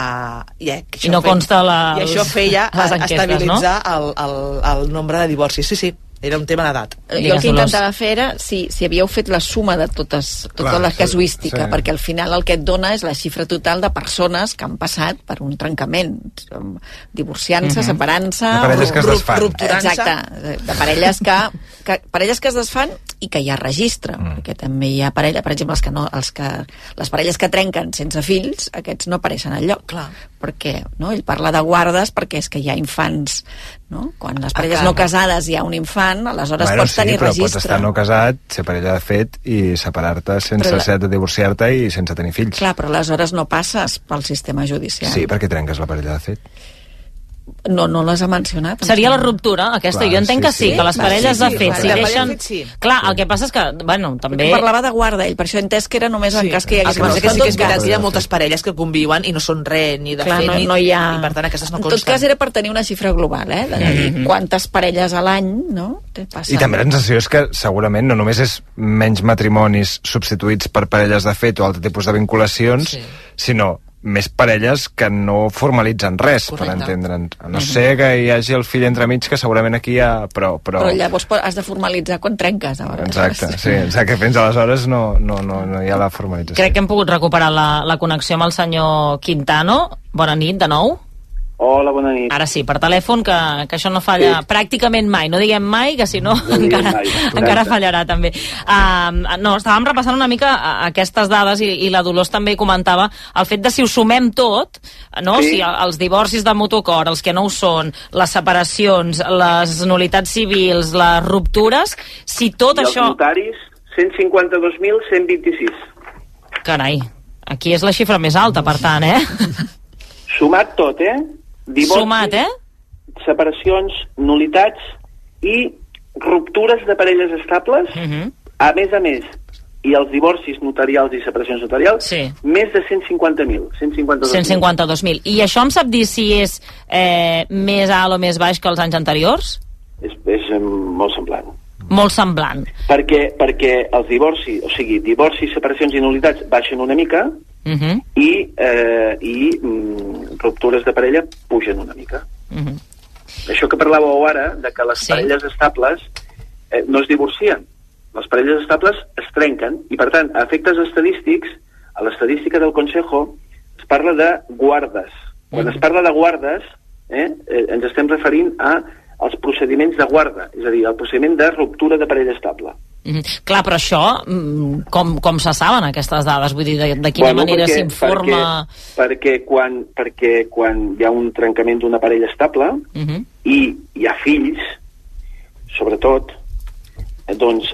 [SPEAKER 5] i
[SPEAKER 2] no consta
[SPEAKER 5] i això feia estabilitzar,
[SPEAKER 2] no?
[SPEAKER 5] el nombre de divorcis. Sí, era un tema d'edat.
[SPEAKER 6] Jo el que intentava fer era si havíeu fet la suma de tota la casuística, perquè al final el que et dona és la xifra total de persones que han passat per un trencament, divorciant-se, separant-se,
[SPEAKER 5] rupturant-se.
[SPEAKER 6] Exacte, de parelles que es desfan i que hi ha registre, perquè també hi ha parella, per exemple, les parelles que trenquen sense fills, aquests no apareixen enlloc.
[SPEAKER 5] Clar.
[SPEAKER 6] Perquè ell parla de guardes perquè és que hi ha infants, no? Quan les parelles no casades hi ha un infant, aleshores pots tenir registre.
[SPEAKER 3] Pots estar no casat, ser parella de fet i separar-te sense ser de divorciar-te i sense tenir fills.
[SPEAKER 6] Clar, però aleshores no passes pel sistema judicial.
[SPEAKER 3] Sí, perquè trenques la parella de fet.
[SPEAKER 6] No les ha mencionat.
[SPEAKER 2] Seria la ruptura, aquesta. Jo entenc que sí, que les parelles de fet s'hi deixen... Clar, el que passa és que, bueno, també...
[SPEAKER 6] Parlava de guarda, ell, per això he entès que era només en cas que hi hagués...
[SPEAKER 5] Sí que és veritat que hi ha moltes parelles que conviuen i no són res, ni de fet,
[SPEAKER 6] no hi ha...
[SPEAKER 5] i per tant aquestes no consten.
[SPEAKER 6] En tot cas era per tenir una xifra global, de dir quantes parelles a l'any, no?
[SPEAKER 3] I també la sensació és que segurament no només és menys matrimonis substituïts per parelles de fet o altre tipus de vinculacions, sinó més parelles que no formalitzen res, per entendre'ns. A no ser que hi hagi el fill entremig, que segurament aquí hi ha... Però
[SPEAKER 6] llavors has de formalitzar quan trenques, a vegades.
[SPEAKER 3] Exacte, sí. Que fins aleshores no hi ha la formalització.
[SPEAKER 2] Crec que hem pogut recuperar la connexió amb el senyor Quintano. Bona nit, de nou.
[SPEAKER 16] Hola, bona nit.
[SPEAKER 2] Ara sí, per telèfon, que això no falla pràcticament mai. No diguem mai, que si no encara fallarà també. Estàvem repassant una mica aquestes dades i la Dolors també comentava el fet de si ho sumem tot, no? Si els divorcis de mutu acord, els que no ho són, les separacions, les nul·litats civils, les ruptures, si tot això...
[SPEAKER 16] I els notaris, 152.126.
[SPEAKER 2] Carai, aquí és la xifra més alta, per tant,
[SPEAKER 16] Sumat tot, Divorcis,
[SPEAKER 2] sumat,
[SPEAKER 16] separacions, nul·litats i ruptures de parelles estables, a més, i els divorcis notarials i separacions notarials, més de 150.000.
[SPEAKER 2] 152.000. I això em sap dir si és més alt o més baix que els anys anteriors?
[SPEAKER 16] És molt semblant.
[SPEAKER 2] Molt semblant.
[SPEAKER 16] Perquè els divorcis, separacions i nul·litats baixen una mica, i ruptures de parella pugen una mica. Això que parlàveu ara, de que les parelles estables no es divorcien. Les parelles estables es trenquen, i per tant, a efectes estadístics, a l'estadística del Consejo es parla de guardes. Quan es parla de guardes, ens estem referint als procediments de guarda, és a dir, el procediment de ruptura de parella estable.
[SPEAKER 2] Clar, però això, com se saben aquestes dades? Vull dir, de quina manera s'informa...
[SPEAKER 16] Perquè quan hi ha un trencament d'una parella estable i hi ha fills, sobretot, doncs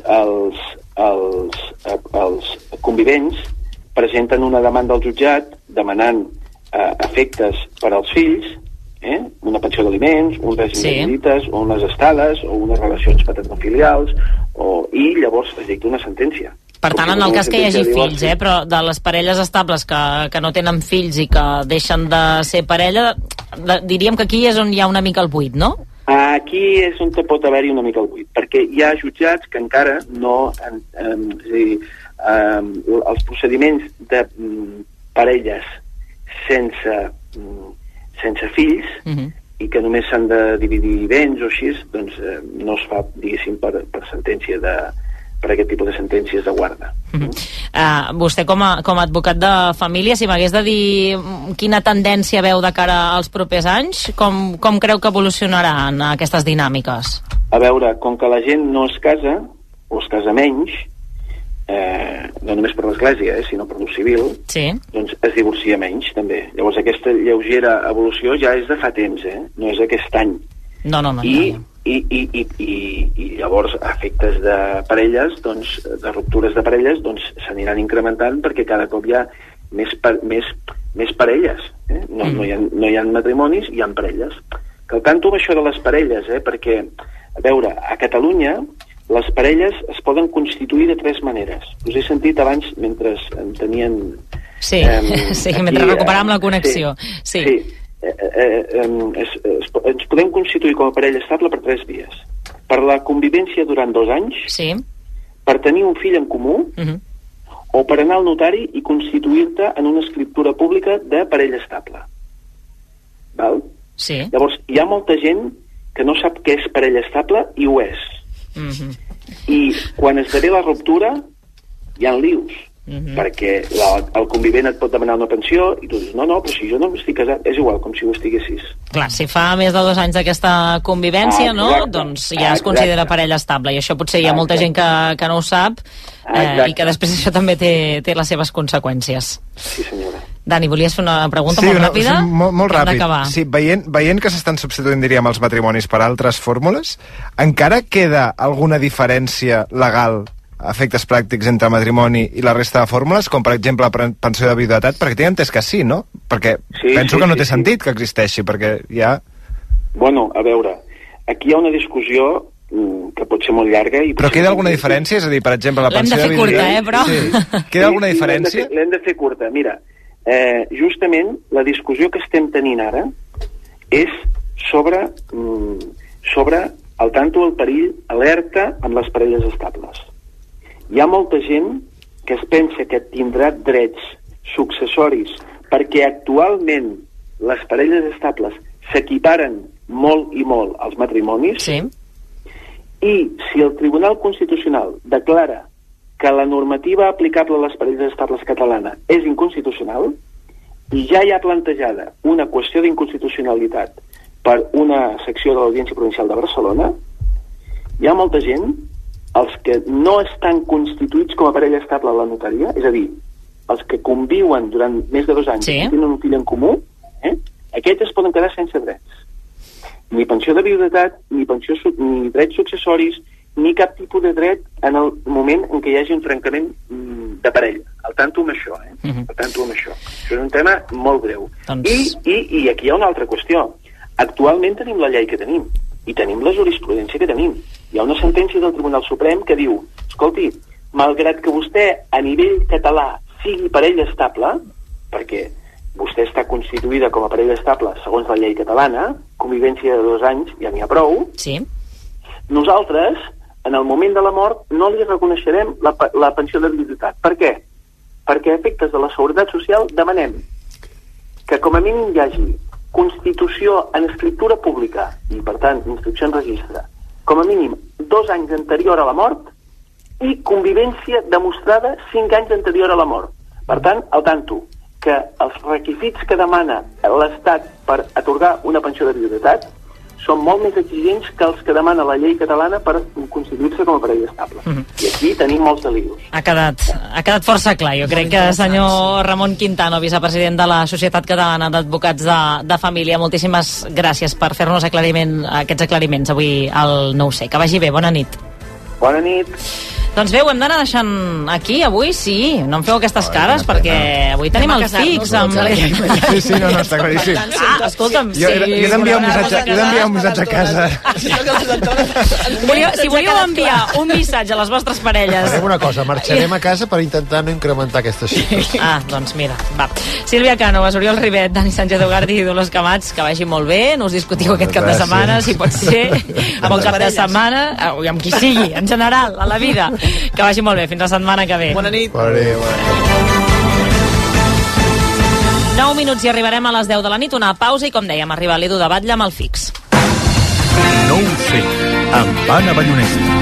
[SPEAKER 16] els convivents presenten una demanda al jutjat demanant efectes per als fills, una pensió d'aliments, un règim de visites, o unes estades, o unes relacions paternofilials, i llavors es dicta una sentència.
[SPEAKER 2] Per tant, en el cas que hi hagi fills, però de les parelles estables que no tenen fills i que deixen de ser parella, diríem que aquí és on hi ha una mica el buit, no?
[SPEAKER 16] Aquí és on pot haver-hi una mica el buit, perquè hi ha jutjats que encara no... és a dir, els procediments de parelles sense fills i que només s'han de dividir béns o així, doncs no es fa, diguéssim, per sentència per aquest tipus de sentències de guarda.
[SPEAKER 2] Vostè com a advocat de família, si m'hagués de dir quina tendència veu de cara als propers anys, com creu que evolucionaran aquestes dinàmiques?
[SPEAKER 16] A veure, com que la gent no es casa, o es casa menys, no només per l'església, sinó per l'ús civil, doncs es divorcia menys, també. Llavors aquesta lleugera evolució ja és de fa temps, no és aquest any.
[SPEAKER 2] No.
[SPEAKER 16] I llavors, a efectes de parelles, doncs, de ruptures de parelles, doncs s'aniran incrementant perquè cada cop hi ha més parelles. No hi ha matrimonis, hi ha parelles. Que el canto amb això de les parelles, perquè, a veure, a Catalunya les parelles es poden constituir de 3 maneres. Us he sentit abans, mentre em tenien...
[SPEAKER 2] mentre recuperàvem la connexió.
[SPEAKER 16] Ens podem constituir com a parella estable per 3 vies. Per la convivència durant 2 anys, per tenir un fill en comú, o per anar al notari i constituir-te en una escriptura pública de parella estable. Val? Llavors, hi ha molta gent que no sap què és parella estable i ho és. I quan esdevé la ruptura hi ha lius, perquè el convivent et pot demanar una pensió i tu dius, no, però si jo no estic casat, és igual, com si ho estiguessis.
[SPEAKER 2] Clar, si fa més de 2 anys d'aquesta convivència, doncs ja es considera parella estable, i això potser hi ha molta gent que no ho sap, i que després això també té les seves conseqüències.
[SPEAKER 16] Sí, senyora.
[SPEAKER 2] Dani, volies fer una pregunta molt ràpida?
[SPEAKER 3] Molt ràpid. Sí, veient que s'estan substituint, diríem, els matrimonis per altres fórmules, encara queda alguna diferència legal a efectes pràctics entre matrimoni i la resta de fórmules, com per exemple pensió de viudetat? Perquè tinc entès que sí, no? Perquè penso que no té sentit que existeixi, perquè hi ha...
[SPEAKER 16] Bueno, a veure, aquí hi ha una discussió que pot ser molt llarga...
[SPEAKER 3] Però queda alguna diferència? És a dir, per exemple, la pensió de viudetat...
[SPEAKER 2] L'hem de fer curta,
[SPEAKER 3] però... Queda alguna diferència?
[SPEAKER 16] L'hem de fer curta. Mira, justament la discussió que estem tenint ara és sobre el tanto el perill, alerta amb les parelles estables. Hi ha molta gent que es pensa que tindrà drets successoris perquè actualment les parelles estables s'equiparen molt i molt als matrimonis,
[SPEAKER 2] sí.
[SPEAKER 16] I si el Tribunal Constitucional declara que la normativa aplicable a les parelles estables catalana és inconstitucional i ja hi ha plantejada una qüestió d'inconstitucionalitat per una secció de l'Audiència Provincial de Barcelona, hi ha molta gent, els que no estan constituïts com a parella estable a la notaria, és a dir, els que conviuen durant més de 2 anys i tenen un fill en comú, aquests es poden quedar sense drets. Ni pensió de viudetat, ni drets successoris, ni cap tipus de dret en el moment en què hi hagi un trencament de parella. Al tanto amb això, Al tanto amb això. Això és un tema molt greu. I aquí hi ha una altra qüestió. Actualment tenim la llei que tenim i tenim la jurisprudència que tenim. Hi ha una sentència del Tribunal Suprem que diu, escolti, malgrat que vostè a nivell català sigui parella estable, perquè vostè està constituïda com a parella estable segons la llei catalana, convivència de 2 anys ja n'hi ha prou,
[SPEAKER 2] sí.
[SPEAKER 16] Nosaltres, en el moment de la mort, no li reconeixerem la pensió de viudetat. Per què? Perquè a efectes de la Seguretat Social demanem que com a mínim hi hagi constitució en escriptura pública i, per tant, inscripció en registre, com a mínim 2 anys anterior a la mort i convivència demostrada 5 anys anterior a la mort. Per tant, al tanto, que els requisits que demana l'Estat per atorgar una pensió de viudetat són molt més exigents que els que demana la llei catalana per constituir-se com a parella estable. I aquí tenim molts delius.
[SPEAKER 2] Ha quedat força clar. Jo crec que senyor Ramon Quintano, vicepresident de la Societat Catalana d'Advocats de Família, moltíssimes gràcies per fer-nos aquests aclariments avui al 9C. Que vagi bé, bona nit.
[SPEAKER 16] Bona nit.
[SPEAKER 2] Doncs bé, ho hem d'anar deixant aquí, avui sí. No em feu aquestes cares, perquè avui tenim el fix.
[SPEAKER 3] Sí, no, està claríssim.
[SPEAKER 2] Escolta'm,
[SPEAKER 3] jo he d'enviar un missatge a casa.
[SPEAKER 2] Si volíeu enviar un missatge a les vostres parelles...
[SPEAKER 4] Farem una cosa, marxarem a casa per intentar no incrementar aquestes xifres.
[SPEAKER 2] Doncs mira, va. Sílvia Cànovas, Oriol Ribet, Dani Sánchez Ugardi i Dolors Camats, que vagi molt bé, no us discutiu aquest cap de setmana, si pot ser, bon cap de setmana, amb qui sigui, en general, a la vida. Que vagi molt bé, fins la setmana que ve.
[SPEAKER 5] Bona nit.
[SPEAKER 2] 9 minuts i arribarem a les 10 de la nit, una pausa i com dèiem, arriba l'Edu de Batlle amb el fix.
[SPEAKER 14] 9C, amb Anna Ballonesta.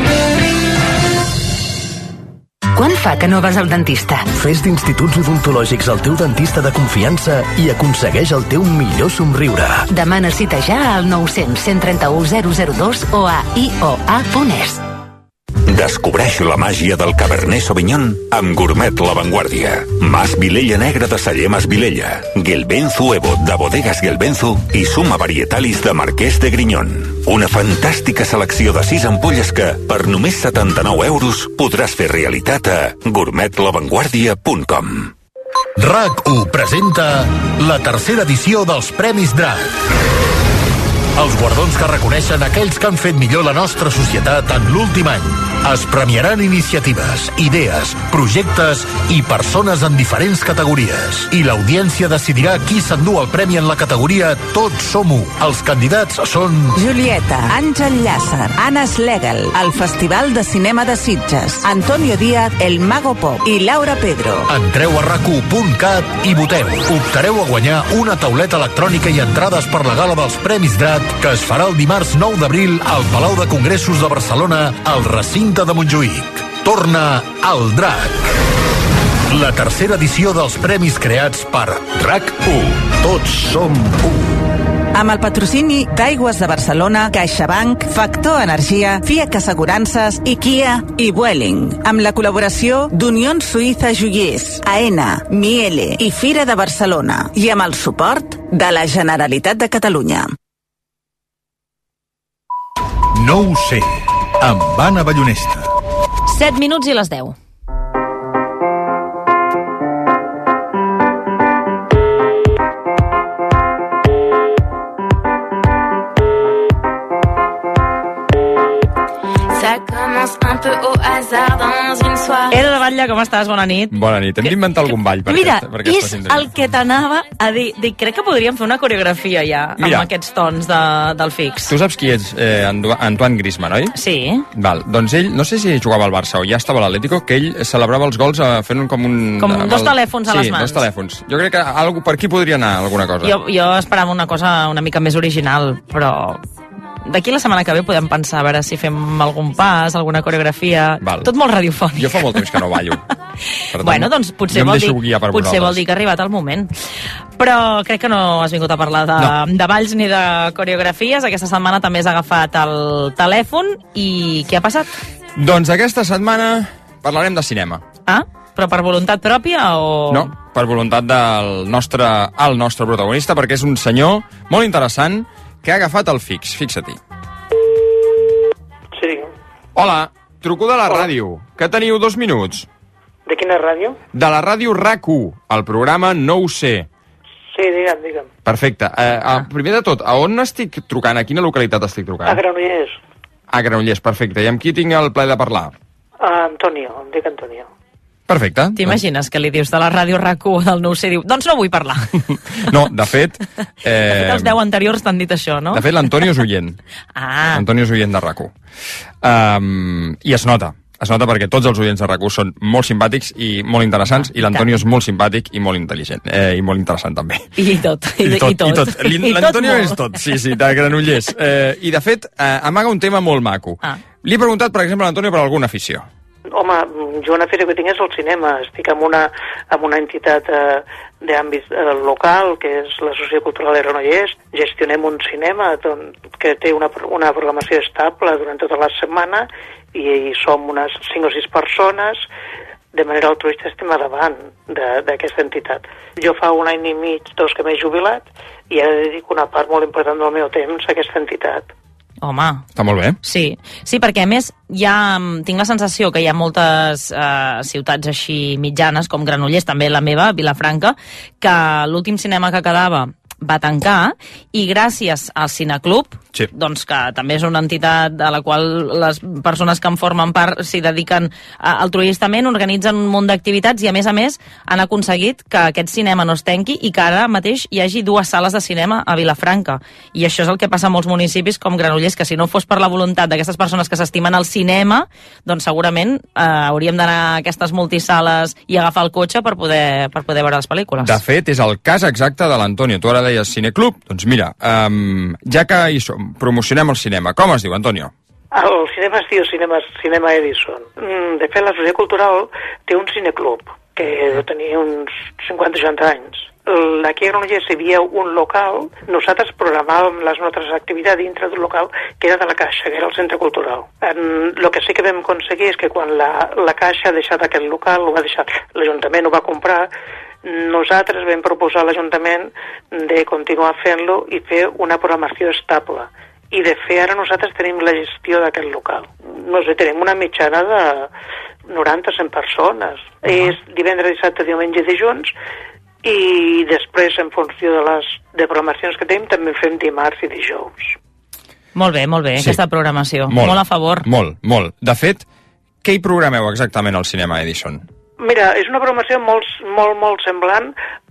[SPEAKER 12] Quan fa que no vas al dentista?
[SPEAKER 8] Fes d'Instituts Odontològics el teu dentista de confiança i aconsegueix el teu millor somriure.
[SPEAKER 12] Demana cita ja al 900 131 002 o a ioa.es.
[SPEAKER 11] Descobreix la màgia del Cabernet Sauvignon amb Gourmet La Vanguardia. Mas Vilella Negra de Celler Mas Vilella, Gelbenzu Evo de Bodegas Gelbenzu i Suma Varietalis de Marquès de Grinyón. Una fantàstica selecció de 6 ampolles que, per només 79 euros, podràs fer realitat a gourmetlavanguardia.com.
[SPEAKER 14] RAC1 presenta la tercera edició dels Premis DRAC. Els guardons que reconeixen aquells que han fet millor la nostra societat en l'últim any. Es premiaran iniciatives, idees, projectes i persones en diferents categories. I l'audiència decidirà qui s'endú el premi en la categoria Tots som u. Els candidats són...
[SPEAKER 17] Julieta, Àngel Llàcer, Anna Schlegel, el Festival de Cinema de Sitges, Antonio Díaz, El Mago Pop i Laura Pedro.
[SPEAKER 14] Entreu a rac1.cat i voteu. Optareu a guanyar una tauleta electrònica i entrades per la gala dels Premis DRAC que es farà el dimarts 9 d'abril al Palau de Congressos de Barcelona, al recinte de Montjuïc. Torna al DRAC. La tercera edició dels premis creats per RAC1. Tots som u.
[SPEAKER 17] Amb el patrocini d'Aigües de Barcelona, CaixaBank, Factor Energia, FIAC Assegurances i Kia i Vueling. Amb la col·laboració d'Unió Suïssa Joiers, AENA, Miele i Fira de Barcelona. I amb el suport de la Generalitat de Catalunya.
[SPEAKER 14] 9C, amb Anna Ballonesta.
[SPEAKER 2] 7 minuts i les 10.
[SPEAKER 18] Ça commence un peu au hasard.
[SPEAKER 2] Era de Batlle, com estàs? Bona nit.
[SPEAKER 18] Bona nit. Hem d'inventar algun ball per
[SPEAKER 2] Mira,
[SPEAKER 18] aquesta sintonia.
[SPEAKER 2] el que t'anava a dir. Crec que podríem fer una coreografia ja amb aquests tons del fix.
[SPEAKER 18] Tu saps qui és Antoine Griezmann, oi?
[SPEAKER 2] Sí.
[SPEAKER 18] Val, doncs ell, no sé si jugava al Barça o ja estava a l'Atlético, que ell celebrava els gols fent com un...
[SPEAKER 2] Com dos telèfons a les mans.
[SPEAKER 18] Sí, dos telèfons. Jo crec que per aquí podria anar alguna cosa.
[SPEAKER 2] Jo esperava una cosa una mica més original, però... D'aquí la setmana que ve podem pensar a veure si fem algun pas, alguna coreografia...
[SPEAKER 18] Val.
[SPEAKER 2] Tot molt radiofònic.
[SPEAKER 18] Jo fa molt temps que no ballo.
[SPEAKER 2] Bueno, doncs potser vol dir que ha arribat el moment. Però crec que no has vingut a parlar de balls ni de coreografies. Aquesta setmana també has agafat el telèfon i què ha passat?
[SPEAKER 18] Doncs aquesta setmana parlarem de cinema.
[SPEAKER 2] Ah, però per voluntat pròpia o...?
[SPEAKER 18] No, per voluntat del nostre protagonista, perquè és un senyor molt interessant que ha agafat el fix, fixa-t'hi.
[SPEAKER 19] Sí.
[SPEAKER 18] Hola, truco de la ràdio, que teniu 2 minuts.
[SPEAKER 19] De quina ràdio?
[SPEAKER 18] De la ràdio RAC1, el programa No ho sé.
[SPEAKER 19] Sí, digue'm.
[SPEAKER 18] Perfecte. Primer de tot, a on estic trucant? A quina localitat estic trucant?
[SPEAKER 19] A Granollers.
[SPEAKER 18] A Granollers, perfecte. I amb qui tinc el plaer de parlar?
[SPEAKER 19] Antonio, em dic Antonio.
[SPEAKER 18] Perfecte.
[SPEAKER 2] T'imagines que li dius de la ràdio RAC1 del No ho sé, diu, doncs no vull parlar.
[SPEAKER 18] No, de fet...
[SPEAKER 2] De fet, els 10 anteriors t'han dit això, no?
[SPEAKER 18] De fet, l'Antonio és oient. L'Antonio és oient de RAC1. I es nota perquè tots els oients de RAC1 són molt simpàtics i molt interessants, i l'Antonio és molt simpàtic i molt intel·ligent, i molt interessant també.
[SPEAKER 2] I tot.
[SPEAKER 18] L'Antonio és tot, sí, de Granollers. I de fet, amaga un tema molt maco. Li he preguntat, per exemple, a l'Antonio per alguna afició.
[SPEAKER 19] Home, jo una afició que tinc és el cinema. Estic en una entitat d'àmbit local, que és l'Associació Cultural de Granollers. Gestionem un cinema que té una programació estable durant tota la setmana i som unes 5 o 6 persones. De manera altruista estem a davant d'aquesta entitat. Jo fa 1 any i mig, 2 que m'he jubilat, i ara dedico una part molt important del meu temps a aquesta entitat.
[SPEAKER 2] Home.
[SPEAKER 18] Està molt bé.
[SPEAKER 2] Sí, perquè a més tinc la sensació que hi ha moltes ciutats així mitjanes, com Granollers, també la meva, Vilafranca, que l'últim cinema que quedava va tancar, i gràcies al Cineclub, doncs que també és una entitat a la qual les persones que en formen part s'hi dediquen altruistament, organitzen un munt d'activitats i a més han aconseguit que aquest cinema no es tanqui i que ara mateix hi hagi 2 sales de cinema a Vilafranca. I això és el que passa a molts municipis com Granollers, que si no fos per la voluntat d'aquestes persones que s'estimen el cinema, doncs segurament hauríem d'anar a aquestes multisales i agafar el cotxe per poder veure les pel·lícules.
[SPEAKER 18] De fet, és el cas exacte de l'Antonio. Tu ara deies Cineclub, doncs mira, ja que hi som, promocionem el cinema. Com es diu, Antonio?
[SPEAKER 19] El cinema es diu Cinema Edison. De fet, l'Associació Cultural té un cineclub, que deu tenir uns 50-60 anys. Aquí a Granollers hi havia un local, nosaltres programàvem les nostres activitats dintre d'un local que era de la Caixa, que era el Centre Cultural. El que sí que vam aconseguir és que quan la Caixa ha deixat aquest local, l'Ajuntament ho va comprar, nosaltres vam proposar a l'Ajuntament de continuar fent-lo i fer una programació estable. I de fer ara nosaltres tenim la gestió d'aquest local. No sé, tenim una mitjana de 90-100 persones. És divendres, dissabte, diumenge i dilluns, i després, en funció de programacions que tenim, també fem dimarts i dijous.
[SPEAKER 2] Molt bé, sí. Aquesta programació. Molt a favor.
[SPEAKER 18] Molt. De fet, què hi programeu exactament al Cinema Edison?
[SPEAKER 19] Mira, és una programació molt semblant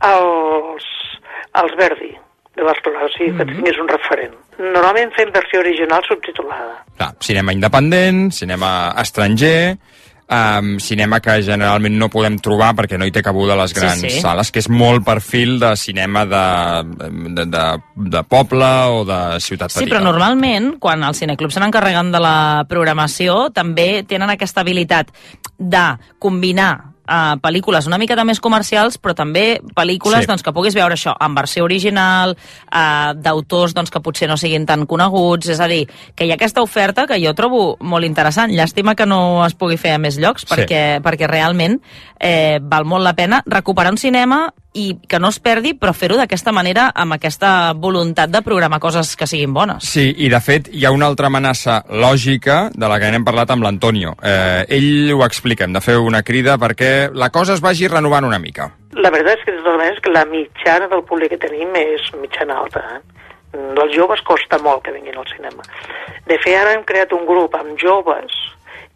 [SPEAKER 19] als Verdi de Barcelona, o sigui que tinguis un referent. Normalment fem versió original subtitulada.
[SPEAKER 18] Clar, cinema independent, cinema estranger, cinema que generalment no podem trobar perquè no hi té cabuda a les grans sales, que és molt perfil de cinema de poble o de ciutat petita.
[SPEAKER 2] Sí, però normalment, quan els cineclubs se n'encarreguen de la programació, també tenen aquesta habilitat de combinar pel·lícules una mica més comercials, però també pel·lícules que puguis veure això en versió original, d'autors que potser no siguin tan coneguts, és a dir, que hi ha aquesta oferta que jo trobo molt interessant. Llàstima que no es pugui fer a més llocs, perquè realment val molt la pena recuperar un cinema i que no es perdi, però fer-ho d'aquesta manera, amb aquesta voluntat de programar coses que siguin bones.
[SPEAKER 18] Sí, i de fet hi ha una altra amenaça lògica de la que hem parlat amb l'Antonio. Ell ho explica, hem de fer una crida perquè la cosa es vagi renovant una mica.
[SPEAKER 19] La veritat és que, de totes maneres, que la mitjana del públic que tenim és mitjana alta. Els joves costa molt que vinguin al cinema. De fet, ara hem creat un grup amb joves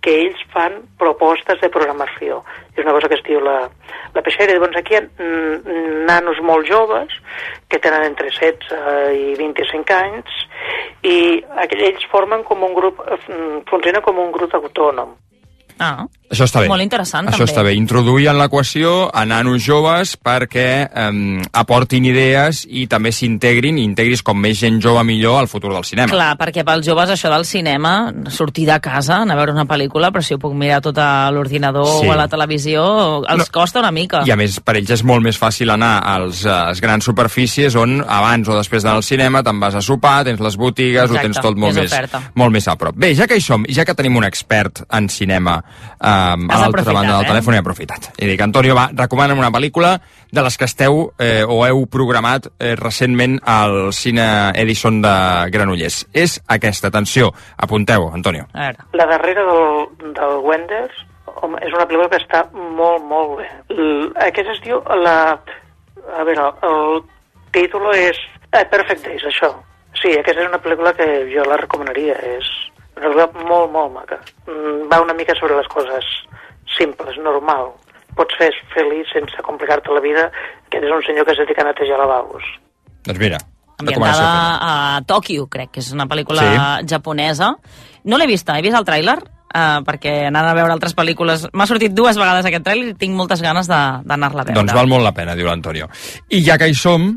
[SPEAKER 19] que ells fan propostes de programació. És una cosa que es diu la peixera. Llavors aquí hi ha nanos molt joves que tenen entre 16 i 25 anys i ells formen com un grup, funciona com un grup autònom.
[SPEAKER 2] Ah,
[SPEAKER 18] això està bé.
[SPEAKER 2] Molt interessant,
[SPEAKER 18] això
[SPEAKER 2] també.
[SPEAKER 18] Està bé. Introduir en l'equació a nanos joves perquè aportin idees i també s'integrin, integris com més gent jove millor al futur del cinema.
[SPEAKER 2] Clar, perquè pels joves això del cinema, sortir de casa, anar a veure una pel·lícula, però si ho puc mirar tot a l'ordinador o a la televisió, els costa una mica.
[SPEAKER 18] I a més, per ells és molt més fàcil anar als grans superfícies on abans o després d'anar al cinema te'n vas a sopar, tens les botigues, ho tens tot molt més a prop. Bé, ja que hi som, i ja que tenim un expert en cinema a l'altra banda del telèfon, he aprofitat. I dic, Antonio, va, recomana'm una pel·lícula de les que esteu o heu programat recentment al Cine Edison de Granollers. És aquesta, atenció, apunteu, Antonio.
[SPEAKER 19] La darrera del Wenders és una pel·lícula que està molt, molt bé. Aquesta es diu a veure, el títol és Perfect Days, això. Sí, aquesta és una pel·lícula que jo la recomanaria, és una pel·lícula molt, molt maca. Va una mica sobre les coses simples, normal. Pots fer feliç sense complicar-te la vida. Aquest és un senyor que es dedica a netejar lavabos.
[SPEAKER 18] Doncs mira,
[SPEAKER 2] ambientada a Tòquio, crec que és una pel·lícula japonesa. No l'he vista, he vist el tràiler, perquè anant a veure altres pel·lícules m'ha sortit 2 vegades aquest tràiler i tinc moltes ganes d'anar-la a veure.
[SPEAKER 18] Doncs val molt la pena, diu l'Antonio. I ja que hi som,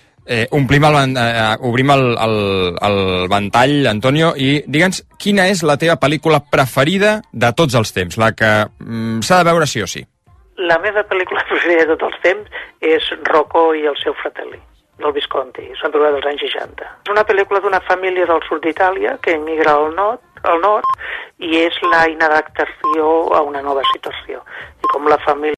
[SPEAKER 18] obrim el ventall, Antonio, i digue'ns quina és la teva pel·lícula preferida de tots els temps, la que s'ha de veure sí o sí.
[SPEAKER 19] La meva pel·lícula preferida de tots els temps és Rocco i el seu fratelli, del Visconti. És una pel·lícula dels anys 60. És una pel·lícula d'una família del sud d'Itàlia que emigra al nord, i és la inadaptació a una nova situació. I com la família